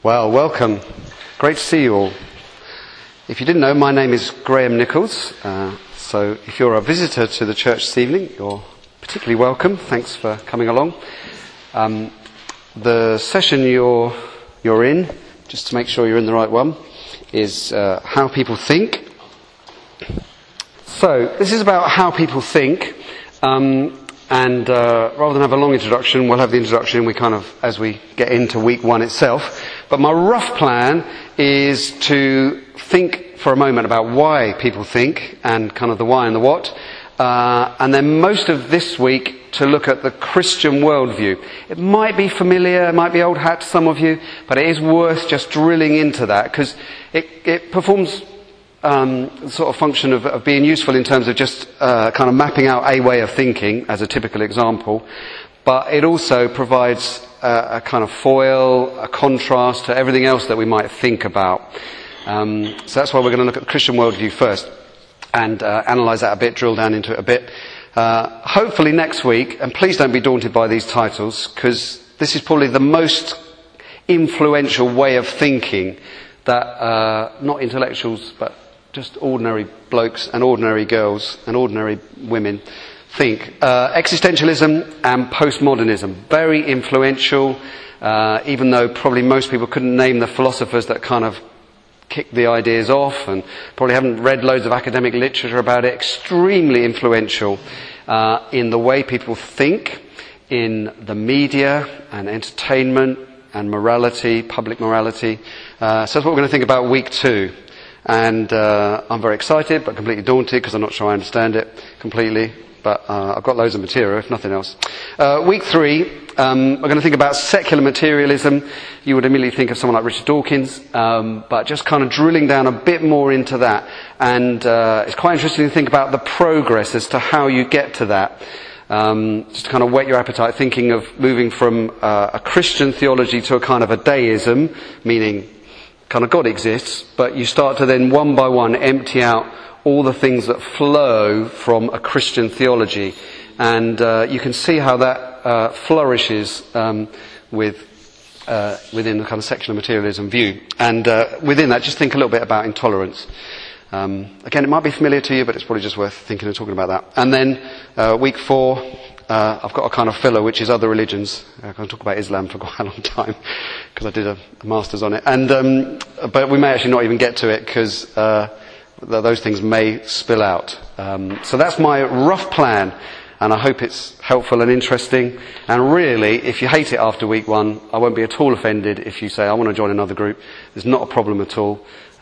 Well, welcome. Great to see you all. If you didn't know, my name is Graham Nichols. So if you're a visitor to the church this evening, you're particularly welcome. Thanks for coming along. The session you're in, just to make sure you're in the right one, is how people think. So this is about how people think. And rather than have a long introduction, we'll have the introduction as we get into week one itself. But my rough plan is to think for a moment about why people think and kind of the why and the what. And then most of this week to look at the Christian worldview. It might be familiar, it might be old hat to some of you, but it is worth just drilling into that because it performs sort of function of being useful in terms of just kind of mapping out a way of thinking as a typical example, but it also provides a kind of foil, a contrast to everything else that we might think about. So that's why we're going to look at the Christian worldview first and analyse that a bit, drill down into it a bit. Hopefully next week, and please don't be daunted by these titles, because this is probably the most influential way of thinking that not intellectuals but just ordinary blokes and ordinary girls and ordinary women think. Existentialism and postmodernism, very influential, even though probably most people couldn't name the philosophers that kind of kicked the ideas off and probably haven't read loads of academic literature about it. Extremely influential in the way people think, in the media and entertainment and morality, public morality. So that's what we're going to think about week 2. And I'm very excited, but completely daunted because I'm not sure I understand it completely. But I've got loads of material, if nothing else. Week 3, we're going to think about secular materialism. You would immediately think of someone like Richard Dawkins, but just kind of drilling down a bit more into that. And it's quite interesting to think about the progress as to how you get to that. Just to kind of whet your appetite, thinking of moving from a Christian theology to a kind of a deism, meaning kind of God exists, but you start to then one by one empty out all the things that flow from a Christian theology. And you can see how that flourishes within the kind of secular materialism view. And within that, just think a little bit about intolerance. Again, it might be familiar to you, but it's probably just worth thinking and talking about that. And then week 4, I've got a kind of filler, which is other religions. I'm going to talk about Islam for quite a long time, because I did a master's on it. And but we may actually not even get to it, because those things may spill out. So that's my rough plan, and I hope it's helpful and interesting. And really, if you hate it after week 1, I won't be at all offended if you say, I want to join another group. There's not a problem at all.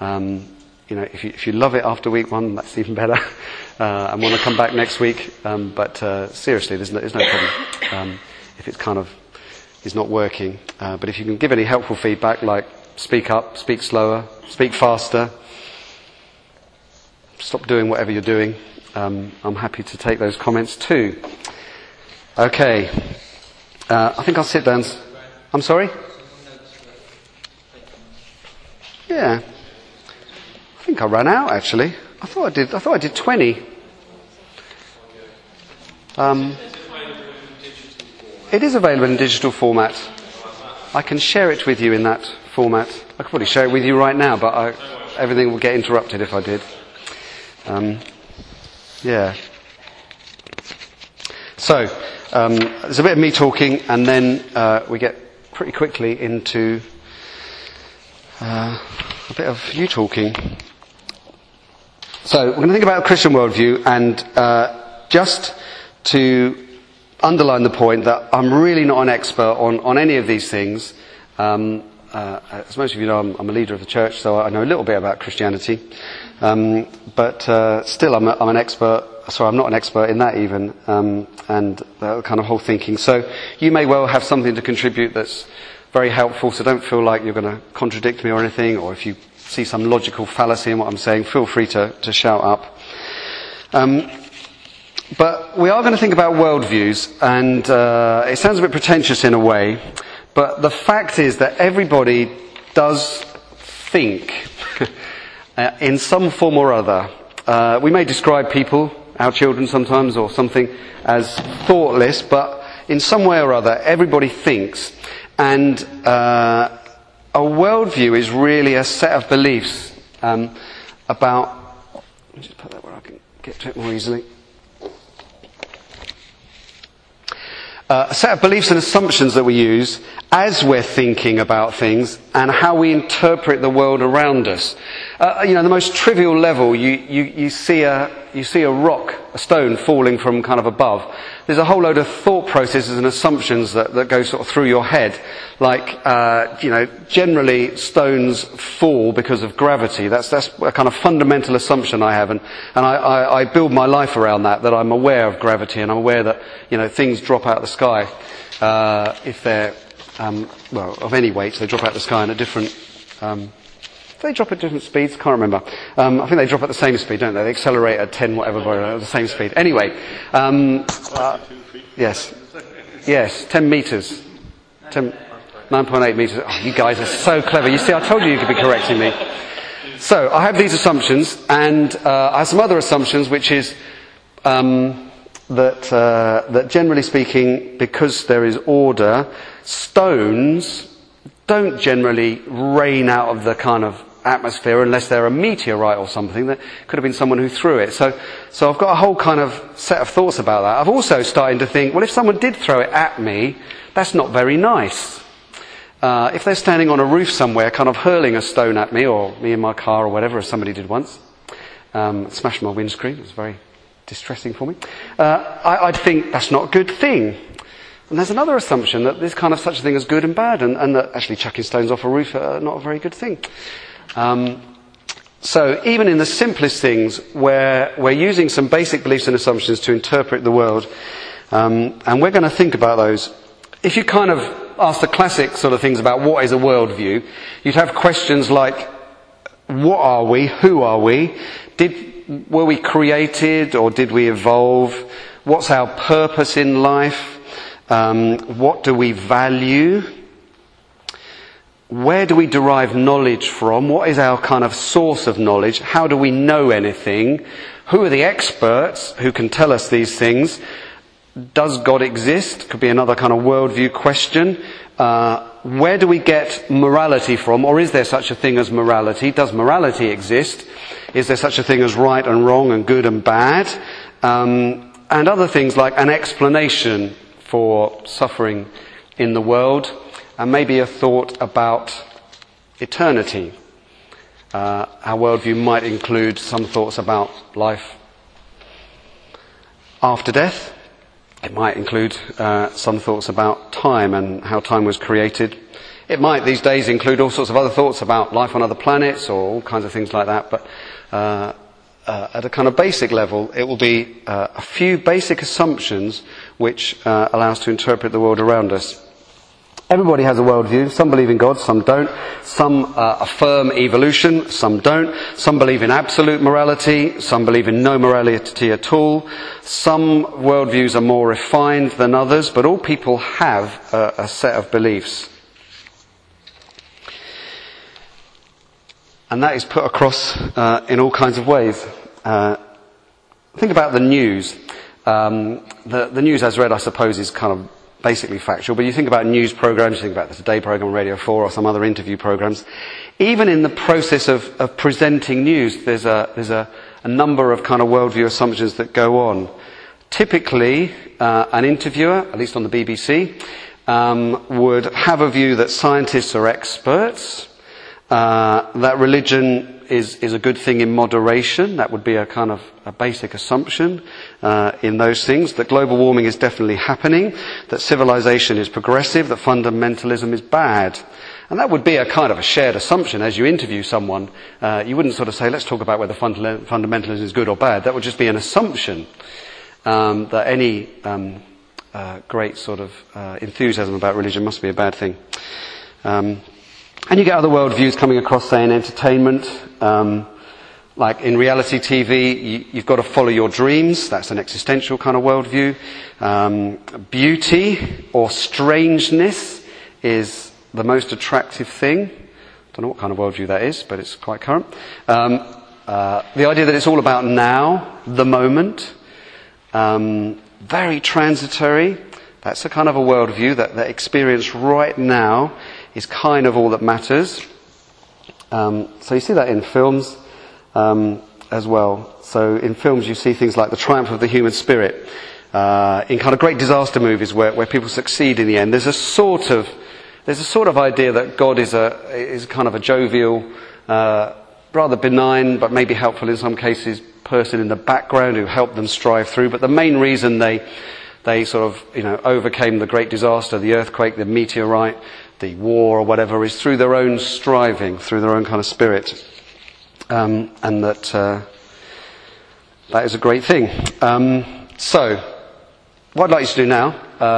If you love it after week 1, that's even better. And want to come back next week. But seriously, there's no problem if it kind of is not working. But if you can give any helpful feedback, like speak up, speak slower, speak faster, stop doing whatever you're doing, I'm happy to take those comments too. Okay. I think I'll sit down. I'm sorry? Yeah. I think I ran out, actually. I thought I did 20. It is available in digital format. I can share it with you in that format. I could probably share it with you right now, but everything will get interrupted if I did. Yeah. So, there's a bit of me talking, and then we get pretty quickly into a bit of you talking. So, we're going to think about the Christian worldview, and just to underline the point that I'm really not an expert on any of these things. As most of you know, I'm a leader of the church, so I know a little bit about Christianity. But still, I'm an expert. Sorry, I'm not an expert in that even, and that kind of whole thinking. So, you may well have something to contribute that's very helpful. So, don't feel like you're going to contradict me or anything, or if you see some logical fallacy in what I'm saying, feel free to shout up. But we are going to think about worldviews, and it sounds a bit pretentious in a way, but the fact is that everybody does think in some form or other. We may describe people, our children sometimes, or something, as thoughtless, but in some way or other, everybody thinks. And a worldview is really a set of beliefs about... Let me just put that where I can get to it more easily. A set of beliefs and assumptions that we use as we're thinking about things and how we interpret the world around us. The most trivial level, you see a rock, a stone falling from kind of above. There's a whole load of thought processes and assumptions that go sort of through your head. Like, generally stones fall because of gravity. That's a kind of fundamental assumption I have, and I build my life around that I'm aware of gravity, and I'm aware that, things drop out of the sky, if they're, of any weight, they drop out of the sky in a different, they drop at different speeds, can't remember. I think they drop at the same speed, don't they? They accelerate at 10 whatever, at the same speed. Anyway, yes, 10 meters. 9.8 meters. Oh, you guys are so clever. You see, I told you could be correcting me. So, I have these assumptions, and I have some other assumptions, which is that generally speaking, because there is order, stones don't generally rain out of the kind of atmosphere unless they're a meteorite or something. That could have been someone who threw it. So I've got a whole kind of set of thoughts about that. I've also started to think, well, if someone did throw it at me, that's not very nice. If they're standing on a roof somewhere kind of hurling a stone at me, or me in my car or whatever, as somebody did once, smashed my windscreen, it was very distressing for me, I'd think that's not a good thing. And there's another assumption that there's kind of such a thing as good and bad, and that actually chucking stones off a roof are not a very good thing. So even in the simplest things, where we're using some basic beliefs and assumptions to interpret the world, and we're going to think about those. If you kind of ask the classic sort of things about what is a worldview, you'd have questions like, what are we? Who are we? Were we created, or did we evolve? What's our purpose in life? What do we value? Where do we derive knowledge from? What is our kind of source of knowledge? How do we know anything? Who are the experts who can tell us these things? Does God exist? Could be another kind of worldview question. Where do we get morality from? Or is there such a thing as morality? Does morality exist? Is there such a thing as right and wrong and good and bad? And other things like an explanation for suffering in the world, and maybe a thought about eternity. Our worldview might include some thoughts about life after death. It might include some thoughts about time and how time was created. It might these days include all sorts of other thoughts about life on other planets or all kinds of things like that, but at a kind of basic level, it will be a few basic assumptions which allow us to interpret the world around us. Everybody has a worldview. Some believe in God, some don't. Some affirm evolution, some don't. Some believe in absolute morality, some believe in no morality at all. Some worldviews are more refined than others, but all people have a set of beliefs. And that is put across in all kinds of ways. Think about the news. The news as read, I suppose, is kind of basically factual, but you think about news programs, you think about the Today program on Radio 4 or some other interview programs. Even in the process of presenting news, there's a number of kind of worldview assumptions that go on. Typically, an interviewer, at least on the BBC, would have a view that scientists are experts, that religion is a good thing in moderation. That would be a kind of a basic assumption in those things. That global warming is definitely happening. That civilization is progressive. That fundamentalism is bad. And that would be a kind of a shared assumption as you interview someone. You wouldn't sort of say, let's talk about whether fundamentalism is good or bad. That would just be an assumption that any great sort of enthusiasm about religion must be a bad thing. And you get other worldviews coming across, say, in entertainment. Like in reality TV, you've got to follow your dreams. That's an existential kind of worldview. Beauty or strangeness is the most attractive thing. Don't know what kind of worldview that is, but it's quite current. The idea that it's all about now, the moment. Very transitory. That's a kind of a worldview that experience right now is kind of all that matters. So you see that in films as well. So in films you see things like the triumph of the human spirit. In kind of great disaster movies where people succeed in the end, there's a sort of idea that God is kind of a jovial, rather benign, but maybe helpful in some cases, person in the background who helped them strive through. But the main reason they sort of, overcame the great disaster, the earthquake, the meteorite, the war or whatever, is through their own striving, through their own kind of spirit. And that is a great thing. So, what I'd like you to do now,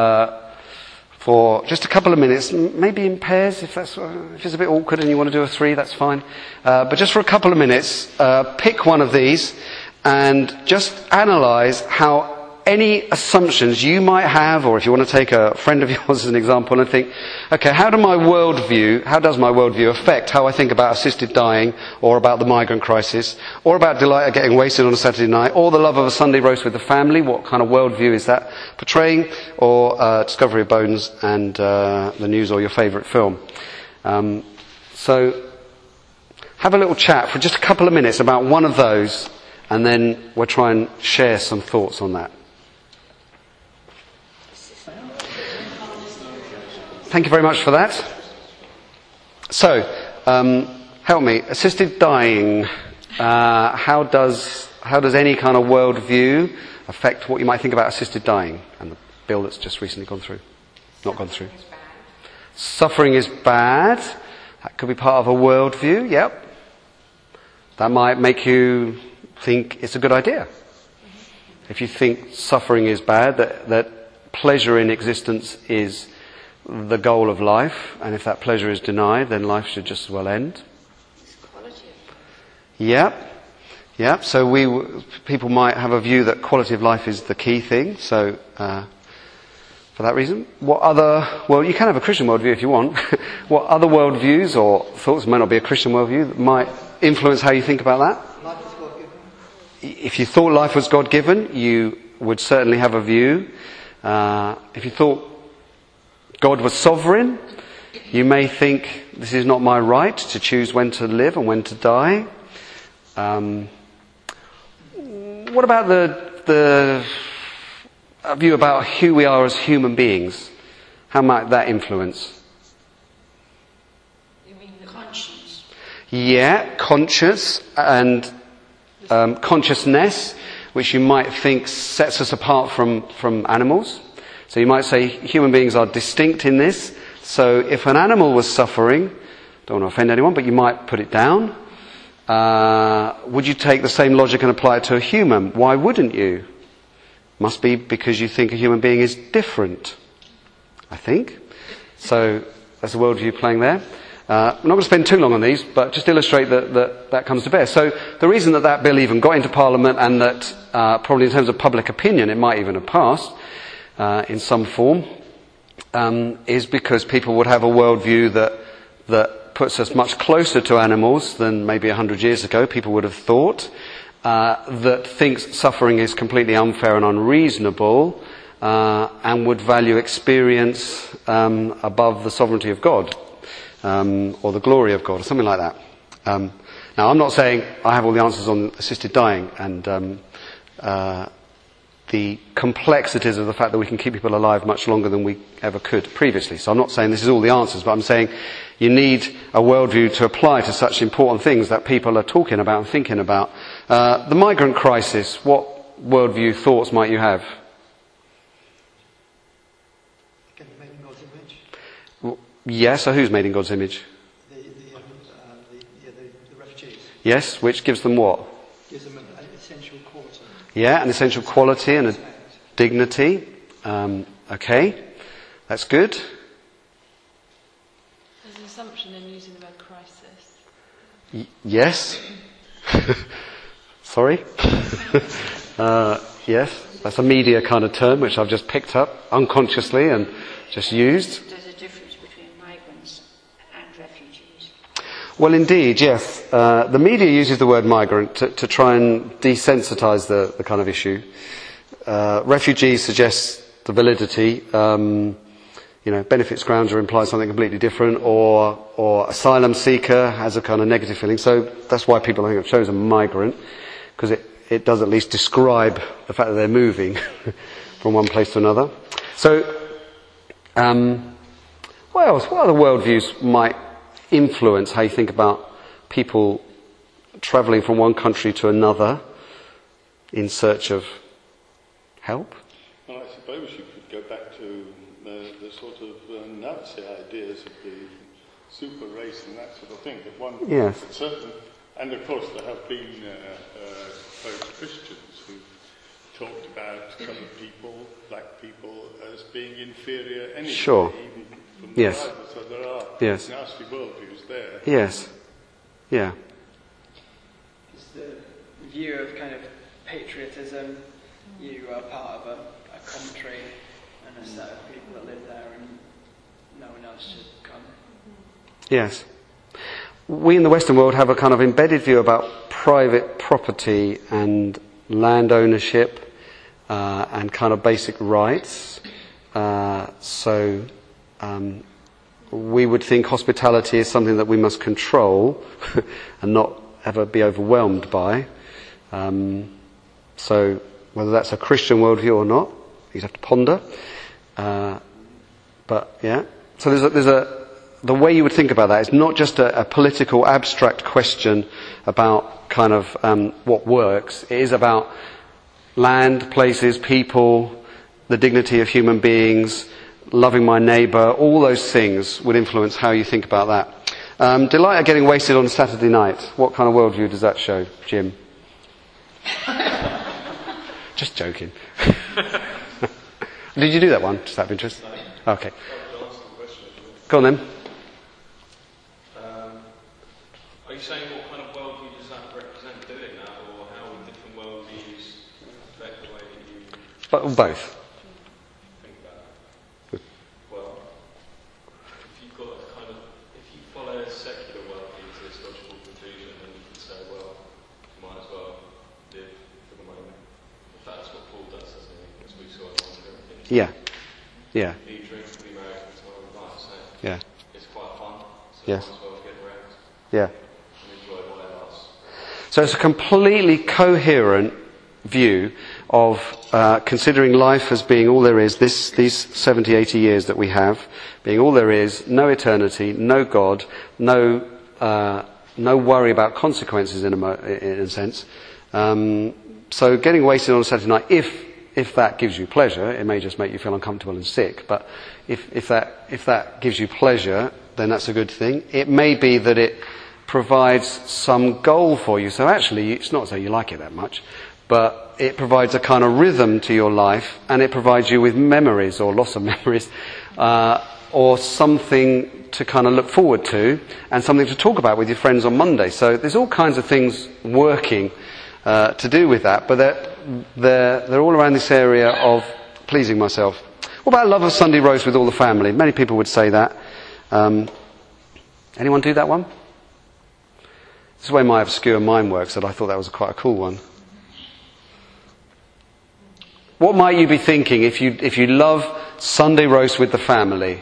for just a couple of minutes, maybe in pairs, if it's a bit awkward and you want to do a 3, that's fine. But just for a couple of minutes, pick one of these and just analyse how any assumptions you might have, or if you want to take a friend of yours as an example and think, okay, how does my worldview affect how I think about assisted dying, or about the migrant crisis, or about delight at getting wasted on a Saturday night, or the love of a Sunday roast with the family? What kind of worldview is that portraying? Or Discovery of Bones and the news, or your favourite film? So have a little chat for just a couple of minutes about one of those, and then we'll try and share some thoughts on that. Thank you very much for that. So, help me. Assisted dying. How does any kind of worldview affect what you might think about assisted dying and the bill that's just recently gone through? Not gone through. Suffering is bad. That could be part of a worldview. Yep. That might make you think it's a good idea. If you think suffering is bad, that pleasure in existence is the goal of life, and if that pleasure is denied, then life should just as well end. Yep. So people might have a view that quality of life is the key thing. So for that reason, well, you can have a Christian worldview if you want. What other worldviews or thoughts, might not be a Christian worldview, that might influence how you think about that? Life is God-given. If you thought life was God-given, you would certainly have a view. If you thought God was sovereign, you may think this is not my right to choose when to live and when to die. What about the view about who we are as human beings? How might that influence? You mean the conscience? Yeah, conscious and consciousness, which you might think sets us apart from animals. So you might say human beings are distinct in this. So if an animal was suffering, don't want to offend anyone, but you might put it down. Would you take the same logic and apply it to a human? Why wouldn't you? Must be because you think a human being is different, I think. So that's a worldview playing there. I'm not going to spend too long on these, but just illustrate that comes to bear. So the reason that bill even got into Parliament, and that probably in terms of public opinion it might even have passed, in some form, is because people would have a worldview that puts us much closer to animals than maybe 100 years ago people would have thought, that thinks suffering is completely unfair and unreasonable, and would value experience above the sovereignty of God, or the glory of God, or something like that. Now, I'm not saying I have all the answers on assisted dying and the complexities of the fact that we can keep people alive much longer than we ever could previously. So I'm not saying this is all the answers, but I'm saying you need a worldview to apply to such important things that people are talking about and thinking about. The migrant crisis, what worldview thoughts might you have? Made in God's image? Well, yes, so who's made in God's image? The refugees. Yes, which gives them what? Gives them an essential quality. Yeah, an essential quality and a dignity. Okay, that's good. There's an assumption in using the word crisis. Yes. Sorry. Yes, that's a media kind of term which I've just picked up unconsciously and just used. There's a difference between migrants and refugees. Well, indeed, yes. The media uses the word migrant to try and desensitise the kind of issue. Refugee suggests the validity. benefits grounder implies something completely different, or asylum seeker has a kind of negative feeling. So that's why people, I think, have chosen migrant, because it does at least describe the fact that they're moving from one place to another. So, what else? What other worldviews might influence how you think about people travelling from one country to another in search of help? Well, I suppose you could go back to the sort of Nazi ideas of the super race and that sort of thing. That one, Yes. certain, and of course there have been both Christians who've talked about coloured people, black people, as being inferior anyway. Sure. Even from the Yes. Bible. So there are Yes. nasty worldviews there. Yes. Yeah. It's the view of kind of patriotism. You are part of a country and a set of people that live there, and no one else should come. Yes. We in the Western world have a kind of embedded view about private property and land ownership and kind of basic rights. So we would think hospitality is something that we must control and not ever be overwhelmed by. So whether that's a Christian worldview or not, you'd have to ponder. But yeah, so the way you would think about that is not just a political abstract question about kind of what works. It is about land, places, people, the dignity of human beings, loving my neighbour. All those things would influence how you think about that. Delight at getting wasted on a Saturday night. What kind of worldview does that show, Jim? Just joking. Did you do that one? Just out of interest? Okay. Go on then. Are you saying what kind of worldview does that represent doing that, or how would different worldviews affect the way that you Both. think about it? Well, if you've got a kind of, if you follow a secular worldview to its logical conclusion, then you can say, well, you might as well live for the moment. If that's what Paul does, doesn't he? As we saw in 1 Corinthians. Yeah. Yeah. Be drink, be married, and so on, right? So Yeah. it's quite fun. So Yes. you might as well get around Yeah. and enjoy whatever else. So it's a completely coherent view of considering life as being all there is, these 70, 80 years that we have, being all there is, no eternity, no God, no worry about consequences in a sense. So getting wasted on a Saturday night, if that gives you pleasure, it may just make you feel uncomfortable and sick, but if that gives you pleasure, then that's a good thing. It may be that it provides some goal for you. So actually, it's not as though you like it that much, but it provides a kind of rhythm to your life, and it provides you with memories or loss of memories, or something to kind of look forward to, and something to talk about with your friends on Monday. So there's all kinds of things working to do with that, but they're all around this area of pleasing myself. What about love of Sunday roast with all the family? Many people would say that. Anyone do that one? This is the way my obscure mind works, that I thought that was quite a cool one. What might you be thinking if you love Sunday roast with the family?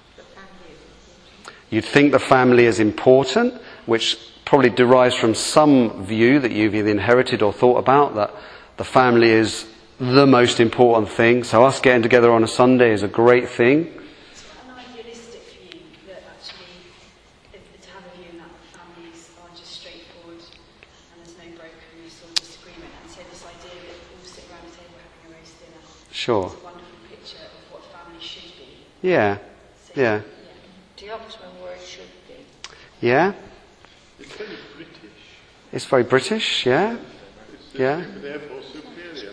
You'd think the family is important, which probably derives from some view that you've either inherited or thought about, that the family is the most important thing. So us getting together on a Sunday is a great thing. It's an idealistic view that actually, to have a view that families are just straightforward and there's no brokenness or disagreement. And so this idea that we all sit around the table having a roast dinner Sure. is a wonderful picture of what family should be. Yeah. So, Yeah. The optimum word should be. Yeah? It's very British. It's very British, yeah? Yeah? Therefore superior.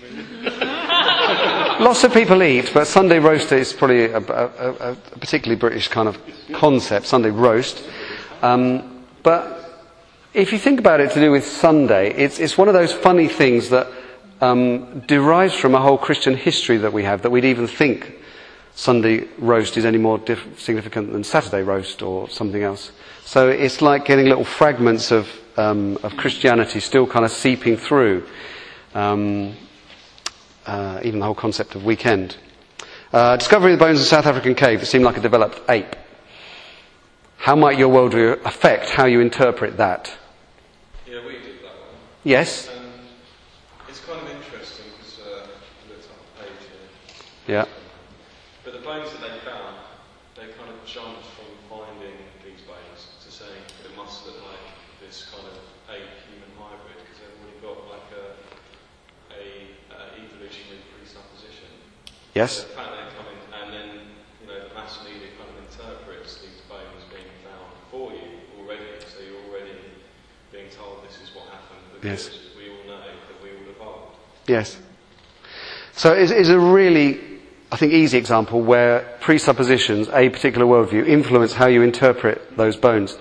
Lots of people eat, but Sunday roast is probably a particularly British kind of concept, Sunday roast. But if you think about it to do with Sunday, it's one of those funny things that derives from a whole Christian history that we have, that we'd even think Sunday roast is any more significant than Saturday roast or something else. So it's like getting little fragments of Christianity still kind of seeping through. Even the whole concept of weekend. Discovery of the bones in South African cave that seemed like a developed ape. How might your worldview affect how you interpret that? Yeah, we did that one. Yes? It's kind of interesting because I looked up the page here. Yeah. But the bones that they found, they kind of jumped from finding these bones to saying that it must look like this kind of ape-human hybrid because they've already got like a evolutionary presupposition. Yes? So the fact they come in and then, the mass media kind of interprets these bones being found for you already, so you're already being told this is what happened because we all know that we all evolved. Yes. So it's a really, I think, easy example where presuppositions, a particular worldview, influence how you interpret those bones.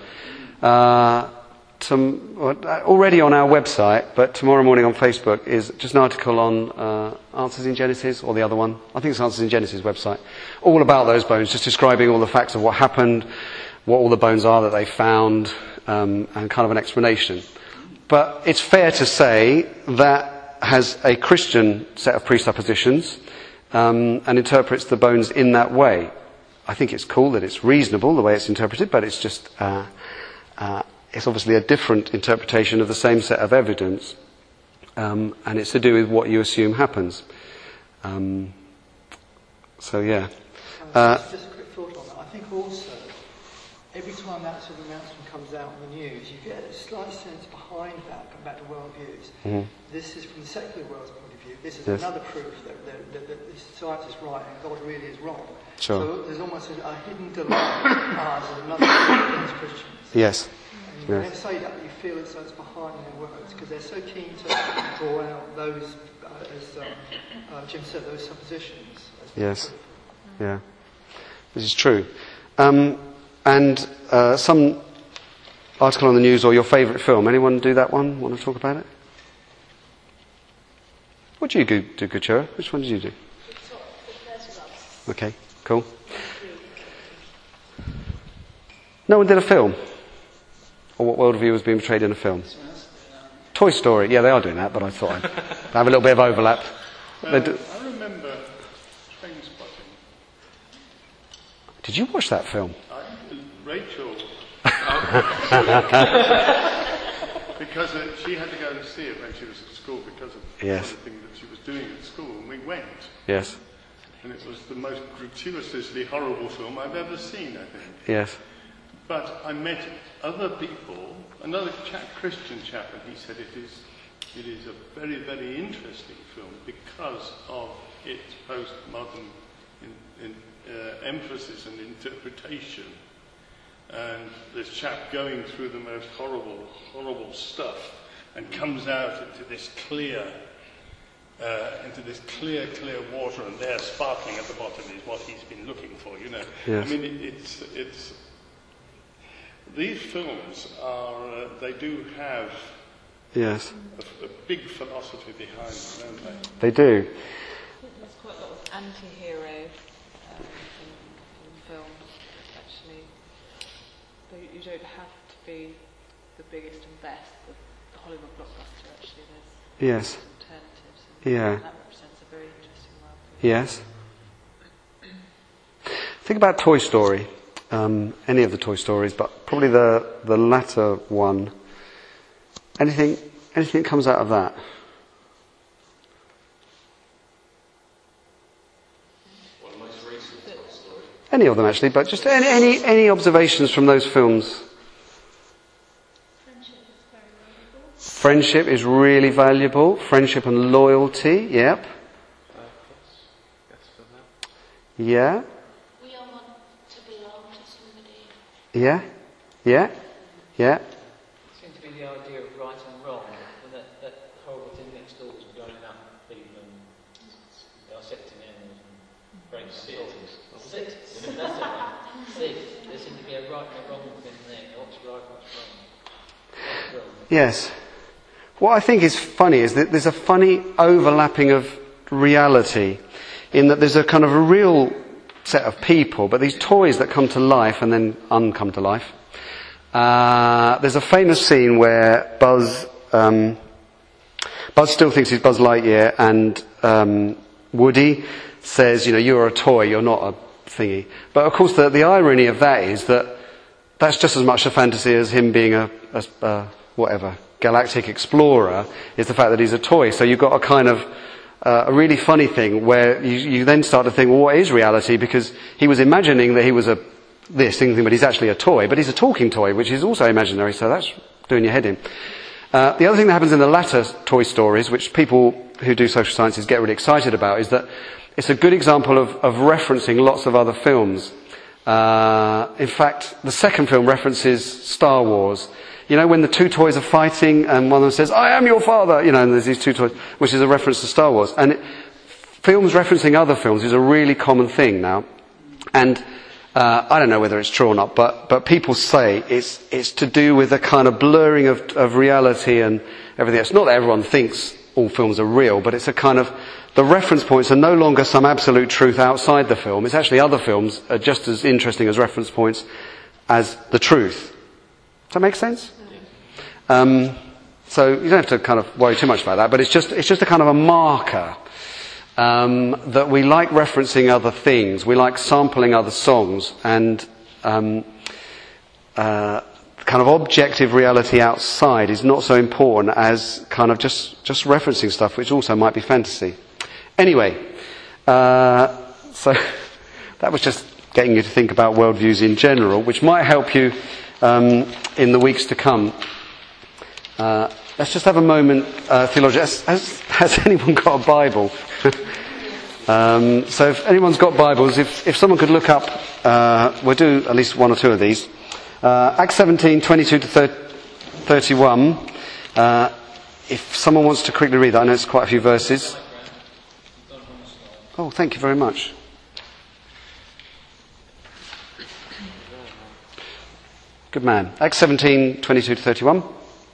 Already on our website, but tomorrow morning on Facebook is just an article on Answers in Genesis, or the other one. I think it's Answers in Genesis website. All about those bones, just describing all the facts of what happened, what all the bones are that they found, and kind of an explanation. But it's fair to say that has a Christian set of presuppositions and interprets the bones in that way. I think it's cool that it's reasonable the way it's interpreted, but it's just it's obviously a different interpretation of the same set of evidence, and it's to do with what you assume happens. Just a quick thought on that. I think also, every time that sort of announcement comes out on the news, you get a slight sense behind that, come back to worldviews. Mm-hmm. This is from the secular world's point of view. This is Yes. another proof that the science is right and God really is wrong. Sure. So there's almost a hidden delight as another against Christians. Yes. And when they say that, you feel it's behind their words because they're so keen to draw out those, as Jim said, those suppositions. Yes. Yeah. This is true. And some article on the news or your favourite film. Anyone do that one? Want to talk about it? What did you do, Kuchera? Which one did you do? Okay, cool. No one did a film? Or what worldview was being portrayed in a film? Toy Story. Yeah, they are doing that, but I thought I'd have a little bit of overlap. I remember Trainspotting. Did you watch that film? Rachel. Because she had to go and see it when she was at school because of Yes. the thing that she was doing at school, and we went. Yes. And it was the most gratuitously horrible film I've ever seen, I think. Yes. But I met other people, another Christian chap, and he said it is a very, very interesting film because of its postmodern emphasis and interpretation. And this chap going through the most horrible, horrible stuff and comes out into this clear water, and there, sparkling at the bottom, is what he's been looking for. Yes. I mean, it's these films are they do have Yes. a big philosophy behind them, don't they? They do. There's quite a lot of anti-hero in films, actually. So you don't have to be the biggest and best, the Hollywood blockbuster, actually. There's Yes. alternatives. And Yeah. that represents a very interesting world. Yes. Think about Toy Story. Any of the Toy Stories, but probably the latter one. Anything that comes out of that? Well, the most recent Toy Story. Any of them actually, but just any observations from those films? Friendship is really valuable. Friendship and loyalty, yep. Yeah. We all want to belong to somebody. Yeah. It seems to be the idea of right and wrong, and that horrible thing next door was going up people and dissecting animals and breaking souls. Six. That's it. Six. There seems to be a right and a wrong thing there. What's right, what's wrong? What's wrong? Yes. What I think is funny is that there's a funny overlapping of reality in that there's a kind of a real set of people, but these toys that come to life and then uncome to life. There's a famous scene where Buzz still thinks he's Buzz Lightyear, and Woody says, you're a toy, you're not a thingy. But of course the irony of that is that that's just as much a fantasy as him being a galactic explorer, is the fact that he's a toy. So you've got a kind of a really funny thing where you then start to think, well, what is reality? Because he was imagining that he was this thing, but he's actually a toy. But he's a talking toy, which is also imaginary, so that's doing your head in. The other thing that happens in the latter Toy Stories, which people who do social sciences get really excited about, is that it's a good example of referencing lots of other films. In fact, the second film references Star Wars. When the two toys are fighting and one of them says, "I am your father," and there's these two toys, which is a reference to Star Wars. And films referencing other films is a really common thing now. And I don't know whether it's true or not, but people say it's to do with a kind of blurring of reality and everything else. Not that everyone thinks all films are real, but it's a kind of, the reference points are no longer some absolute truth outside the film. It's actually other films are just as interesting as reference points as the truth. Does that make sense? So you don't have to kind of worry too much about that, but it's just a kind of a marker that we like referencing other things, we like sampling other songs, and kind of objective reality outside is not so important as kind of just referencing stuff, which also might be fantasy. Anyway, so that was just getting you to think about worldviews in general, which might help you in the weeks to come. Let's just have a moment, theologians. Has anyone got a Bible? So if anyone's got Bibles, if someone could look up, we'll do at least one or two of these. Acts 17, 22 to 31. If someone wants to quickly read that, I know it's quite a few verses. Oh, thank you very much. Good man. Acts 17, 22 to 31.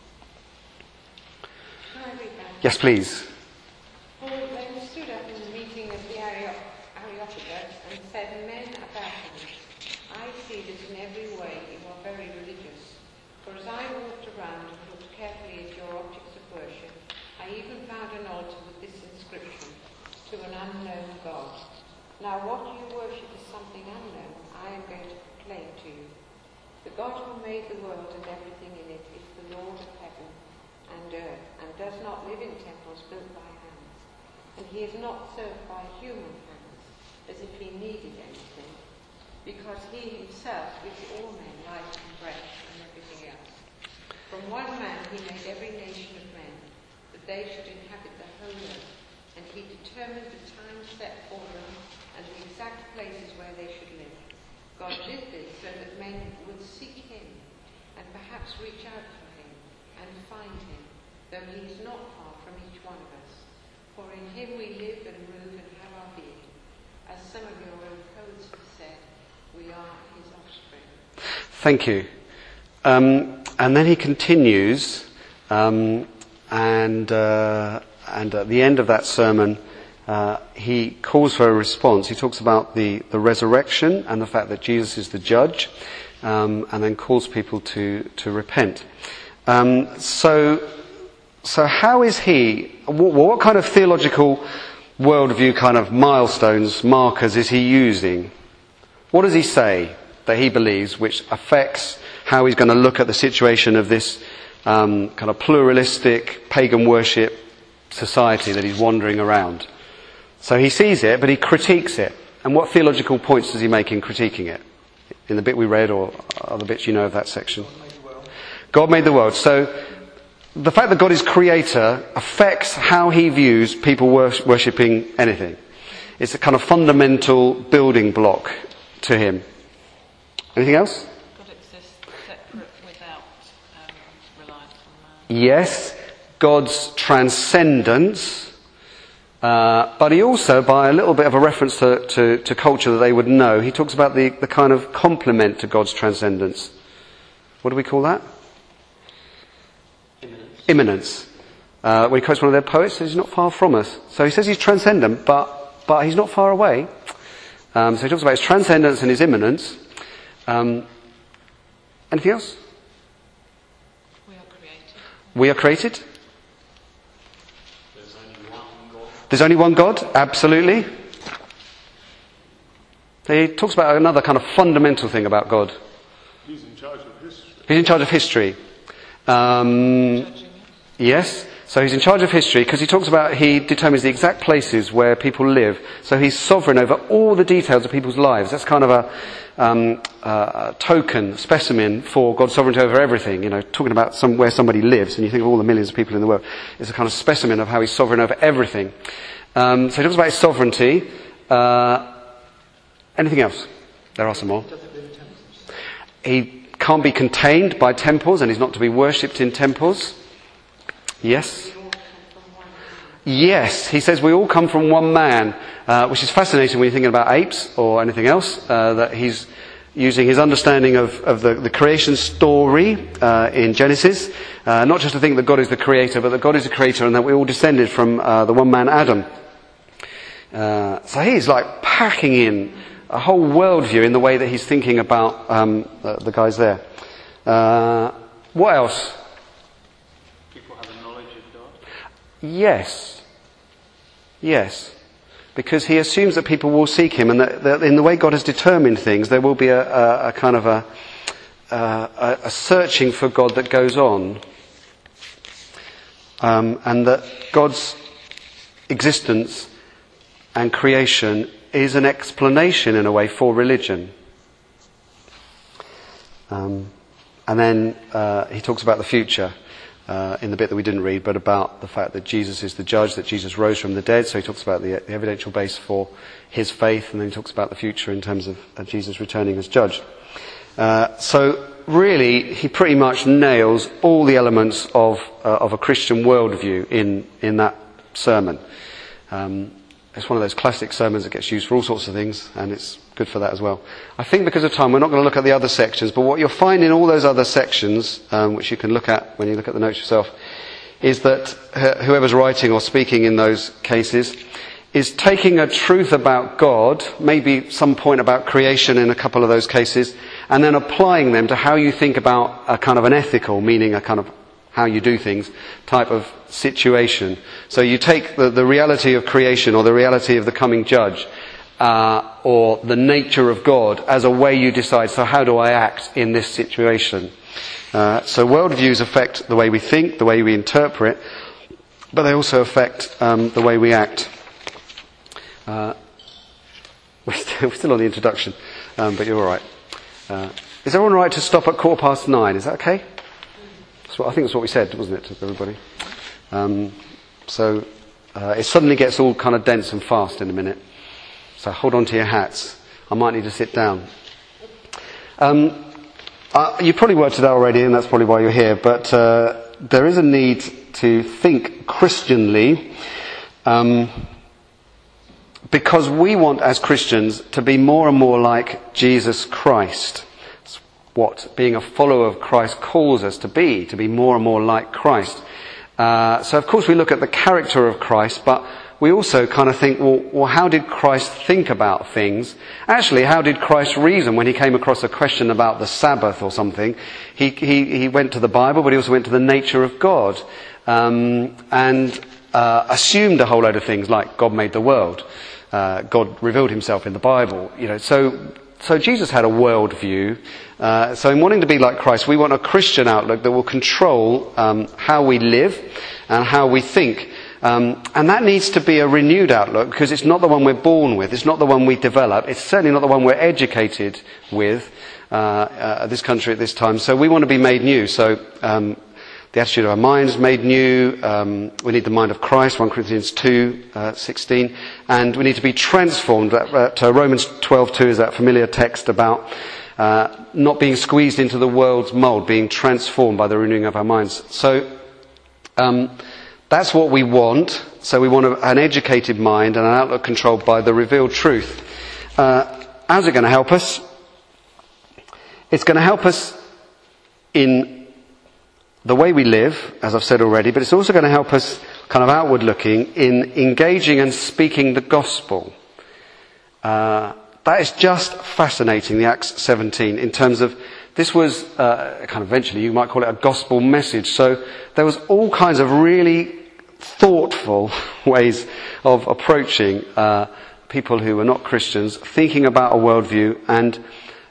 Yes, please. Paul then stood up in the meeting of the Areopagus and said, "Men of Athens, I see that in every way you are very religious. For as I walked around and looked carefully at your objects of worship, I even found an altar with this inscription, to an unknown God. Now what you worship is something unknown, I am going to proclaim to you. The God who made the world and everything in it is the Lord of heaven and earth, and does not live in temples built by hands. And he is not served by human hands, as if he needed anything, because he himself gives all men life and breath and everything else. From one man he made every nation of men, that they should inhabit the whole earth, and he determined the time set for them, and the exact places where they should live. God did this so that men would seek him, and perhaps reach out for him, and find him, though he is not far from each one of us. For in him we live and move and have our being. As some of your own poets have said, we are his offspring." Thank you. And then he continues, and at the end of that sermon, he calls for a response. He talks about the resurrection and the fact that Jesus is the judge, and then calls people to repent. So how is he, what kind of theological worldview kind of milestones, markers is he using? What does he say that he believes which affects how he's going to look at the situation of this kind of pluralistic pagan worship society that he's wandering around? So he sees it, but he critiques it. And what theological points does he make in critiquing it? In the bit we read, or other bits you know of that section? God made the world. So the fact that God is creator affects how he views people worshipping anything. It's a kind of fundamental building block to him. Anything else? God exists separate without reliance on man. Yes, God's transcendence, but he also, by a little bit of a reference to culture that they would know, he talks about the kind of complement to God's transcendence. What do we call that? Immanence. When he quotes one of their poets, he says he's not far from us. So he says he's transcendent, but he's not far away. So he talks about his transcendence and his immanence. Anything else? We are created. We are created. There's only one God. There's only one God? Absolutely. He talks about another kind of fundamental thing about God. He's in charge of history. He's in charge of history. Yes. So he's in charge of history because he talks about, he determines the exact places where people live. So he's sovereign over all the details of people's lives. That's kind of a token, specimen for God's sovereignty over everything. You know, talking about where somebody lives, and you think of all the millions of people in the world. It's a kind of specimen of how he's sovereign over everything. So he talks about his sovereignty. Anything else? There are some more. He can't be contained by temples, and he's not to be worshipped in temples. Yes? Yes, he says we all come from one man, which is fascinating when you're thinking about apes or anything else, that he's using his understanding of the creation story in Genesis, not just to think that God is the creator, but that God is the creator and that we all descended from the one man Adam. So he's like packing in a whole worldview in the way that he's thinking about the guys there. What else? Yes. Yes. Because he assumes that people will seek him, and that in the way God has determined things, there will be a kind of a searching for God that goes on. And that God's existence and creation is an explanation, in a way, for religion. And then he talks about the future. In the bit that we didn't read, but about the fact that Jesus is the judge, that Jesus rose from the dead. So he talks about the evidential base for his faith, and then he talks about the future in terms of Jesus returning as judge. So really, he pretty much nails all the elements of a Christian worldview in that sermon. It's one of those classic sermons that gets used for all sorts of things, and it's good for that as well. I think because of time, we're not going to look at the other sections, but what you'll find in all those other sections, which you can look at when you look at the notes yourself, is that whoever's writing or speaking in those cases is taking a truth about God, maybe some point about creation in a couple of those cases, and then applying them to how you think about a kind of an ethical, meaning a kind of how you do things, type of situation. So you take the reality of creation or the reality of the coming judge, or the nature of God as a way you decide, so how do I act in this situation? So worldviews affect the way we think, the way we interpret, but they also affect the way we act. We're still on the introduction, but you're all right. Is everyone all right to stop at 9:15? Is that okay? I think that's what we said, wasn't it, to everybody? So it suddenly gets all kind of dense and fast in a minute. So hold on to your hats. I might need to sit down. You probably worked it out already, and that's probably why you're here, but there is a need to think Christianly, because we want, as Christians, to be more and more like Jesus Christ. It's what being a follower of Christ calls us to be more and more like Christ. So of course we look at the character of Christ, but we also kind of think, well, how did Christ think about things? Actually, how did Christ reason when he came across a question about the Sabbath or something? He went to the Bible, but he also went to the nature of God, and assumed a whole load of things like God made the world, God revealed himself in the Bible. You know, so Jesus had a world view. So in wanting to be like Christ, we want a Christian outlook that will control how we live and how we think. And that needs to be a renewed outlook, because it's not the one we're born with, it's not the one we develop, it's certainly not the one we're educated with this country at this time. So we want to be made new. So the attitude of our minds made new. We need the mind of Christ, 1 Corinthians 2:16, and we need to be transformed. Romans 12:2 is that familiar text about not being squeezed into the world's mould, being transformed by the renewing of our minds. So that's what we want. So we want an educated mind and an outlook controlled by the revealed truth. How's it going to help us? It's going to help us in the way we live, as I've said already, but it's also going to help us kind of outward looking in engaging and speaking the gospel. That is just fascinating, the Acts 17, in terms of this was kind of eventually you might call it a gospel message. So there was all kinds of really thoughtful ways of approaching people who are not Christians, thinking about a worldview, and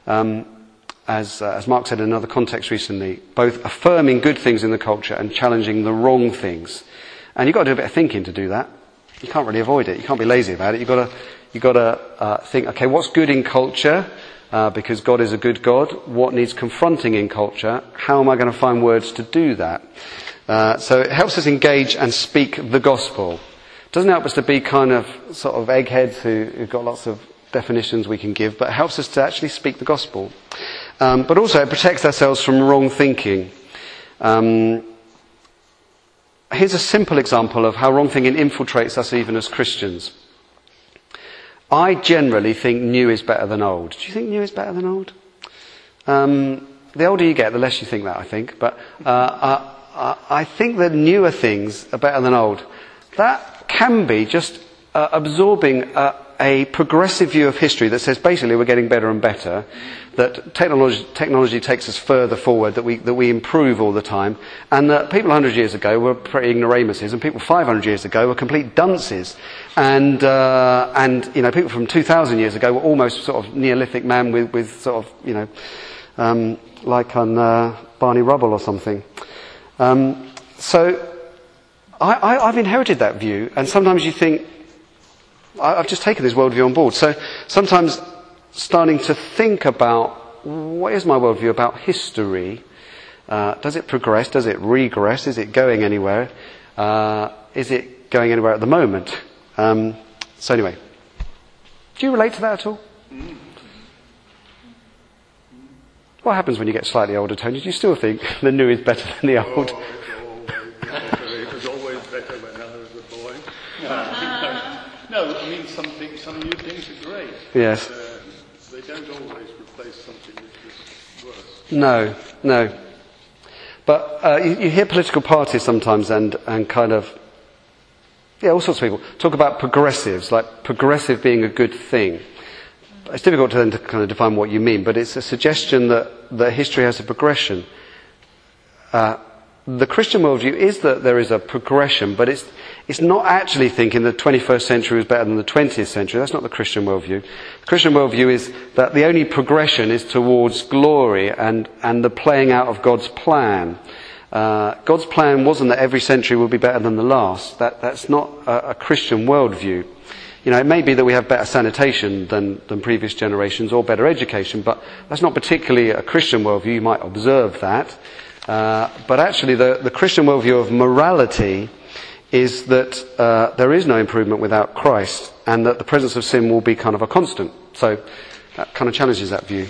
as Mark said in another context recently, both affirming good things in the culture and challenging the wrong things. And you've got to do a bit of thinking to do that. You can't really avoid it. You can't be lazy about it. You've got to think, okay, what's good in culture? Because God is a good God. What needs confronting in culture? How am I going to find words to do that? So it helps us engage and speak the gospel. It doesn't help us to be kind of sort of eggheads who've got lots of definitions we can give, but it helps us to actually speak the gospel. But also it protects ourselves from wrong thinking. Here's a simple example of how wrong thinking infiltrates us even as Christians. I generally think new is better than old. Do you think new is better than old? The older you get, the less you think that, I think. But I think that newer things are better than old. That can be just absorbing a progressive view of history that says basically we're getting better and better, that technology takes us further forward, that we improve all the time, and that people 100 years ago were pretty ignoramuses, and people 500 years ago were complete dunces, and people from 2,000 years ago were almost sort of Neolithic man with sort of like on Barney Rubble or something. So I've inherited that view, and sometimes you think, I've just taken this worldview on board. So sometimes starting to think about, what is my worldview about history? Does it progress? Does it regress? Is it going anywhere? Is it going anywhere at the moment? So anyway, do you relate to that at all? What happens when you get slightly older, Tony? Do you still think the new is better than the old? It was always better when I was a boy. No, I mean some new things are great. Yes. They don't always replace something which is worse. No. But you hear political parties sometimes and kind of, all sorts of people talk about progressives, like progressive being a good thing. It's difficult to then to kind of define what you mean, but it's a suggestion that history has a progression. The Christian worldview is that there is a progression, but it's not actually thinking the 21st century is better than the 20th century. That's not the Christian worldview. The Christian worldview is that the only progression is towards glory and the playing out of God's plan. God's plan wasn't that every century will be better than the last. That's not a Christian worldview. It may be that we have better sanitation than previous generations or better education, but that's not particularly a Christian worldview. You might observe that. But actually the Christian worldview of morality is that there is no improvement without Christ, and that the presence of sin will be kind of a constant. So that kind of challenges that view.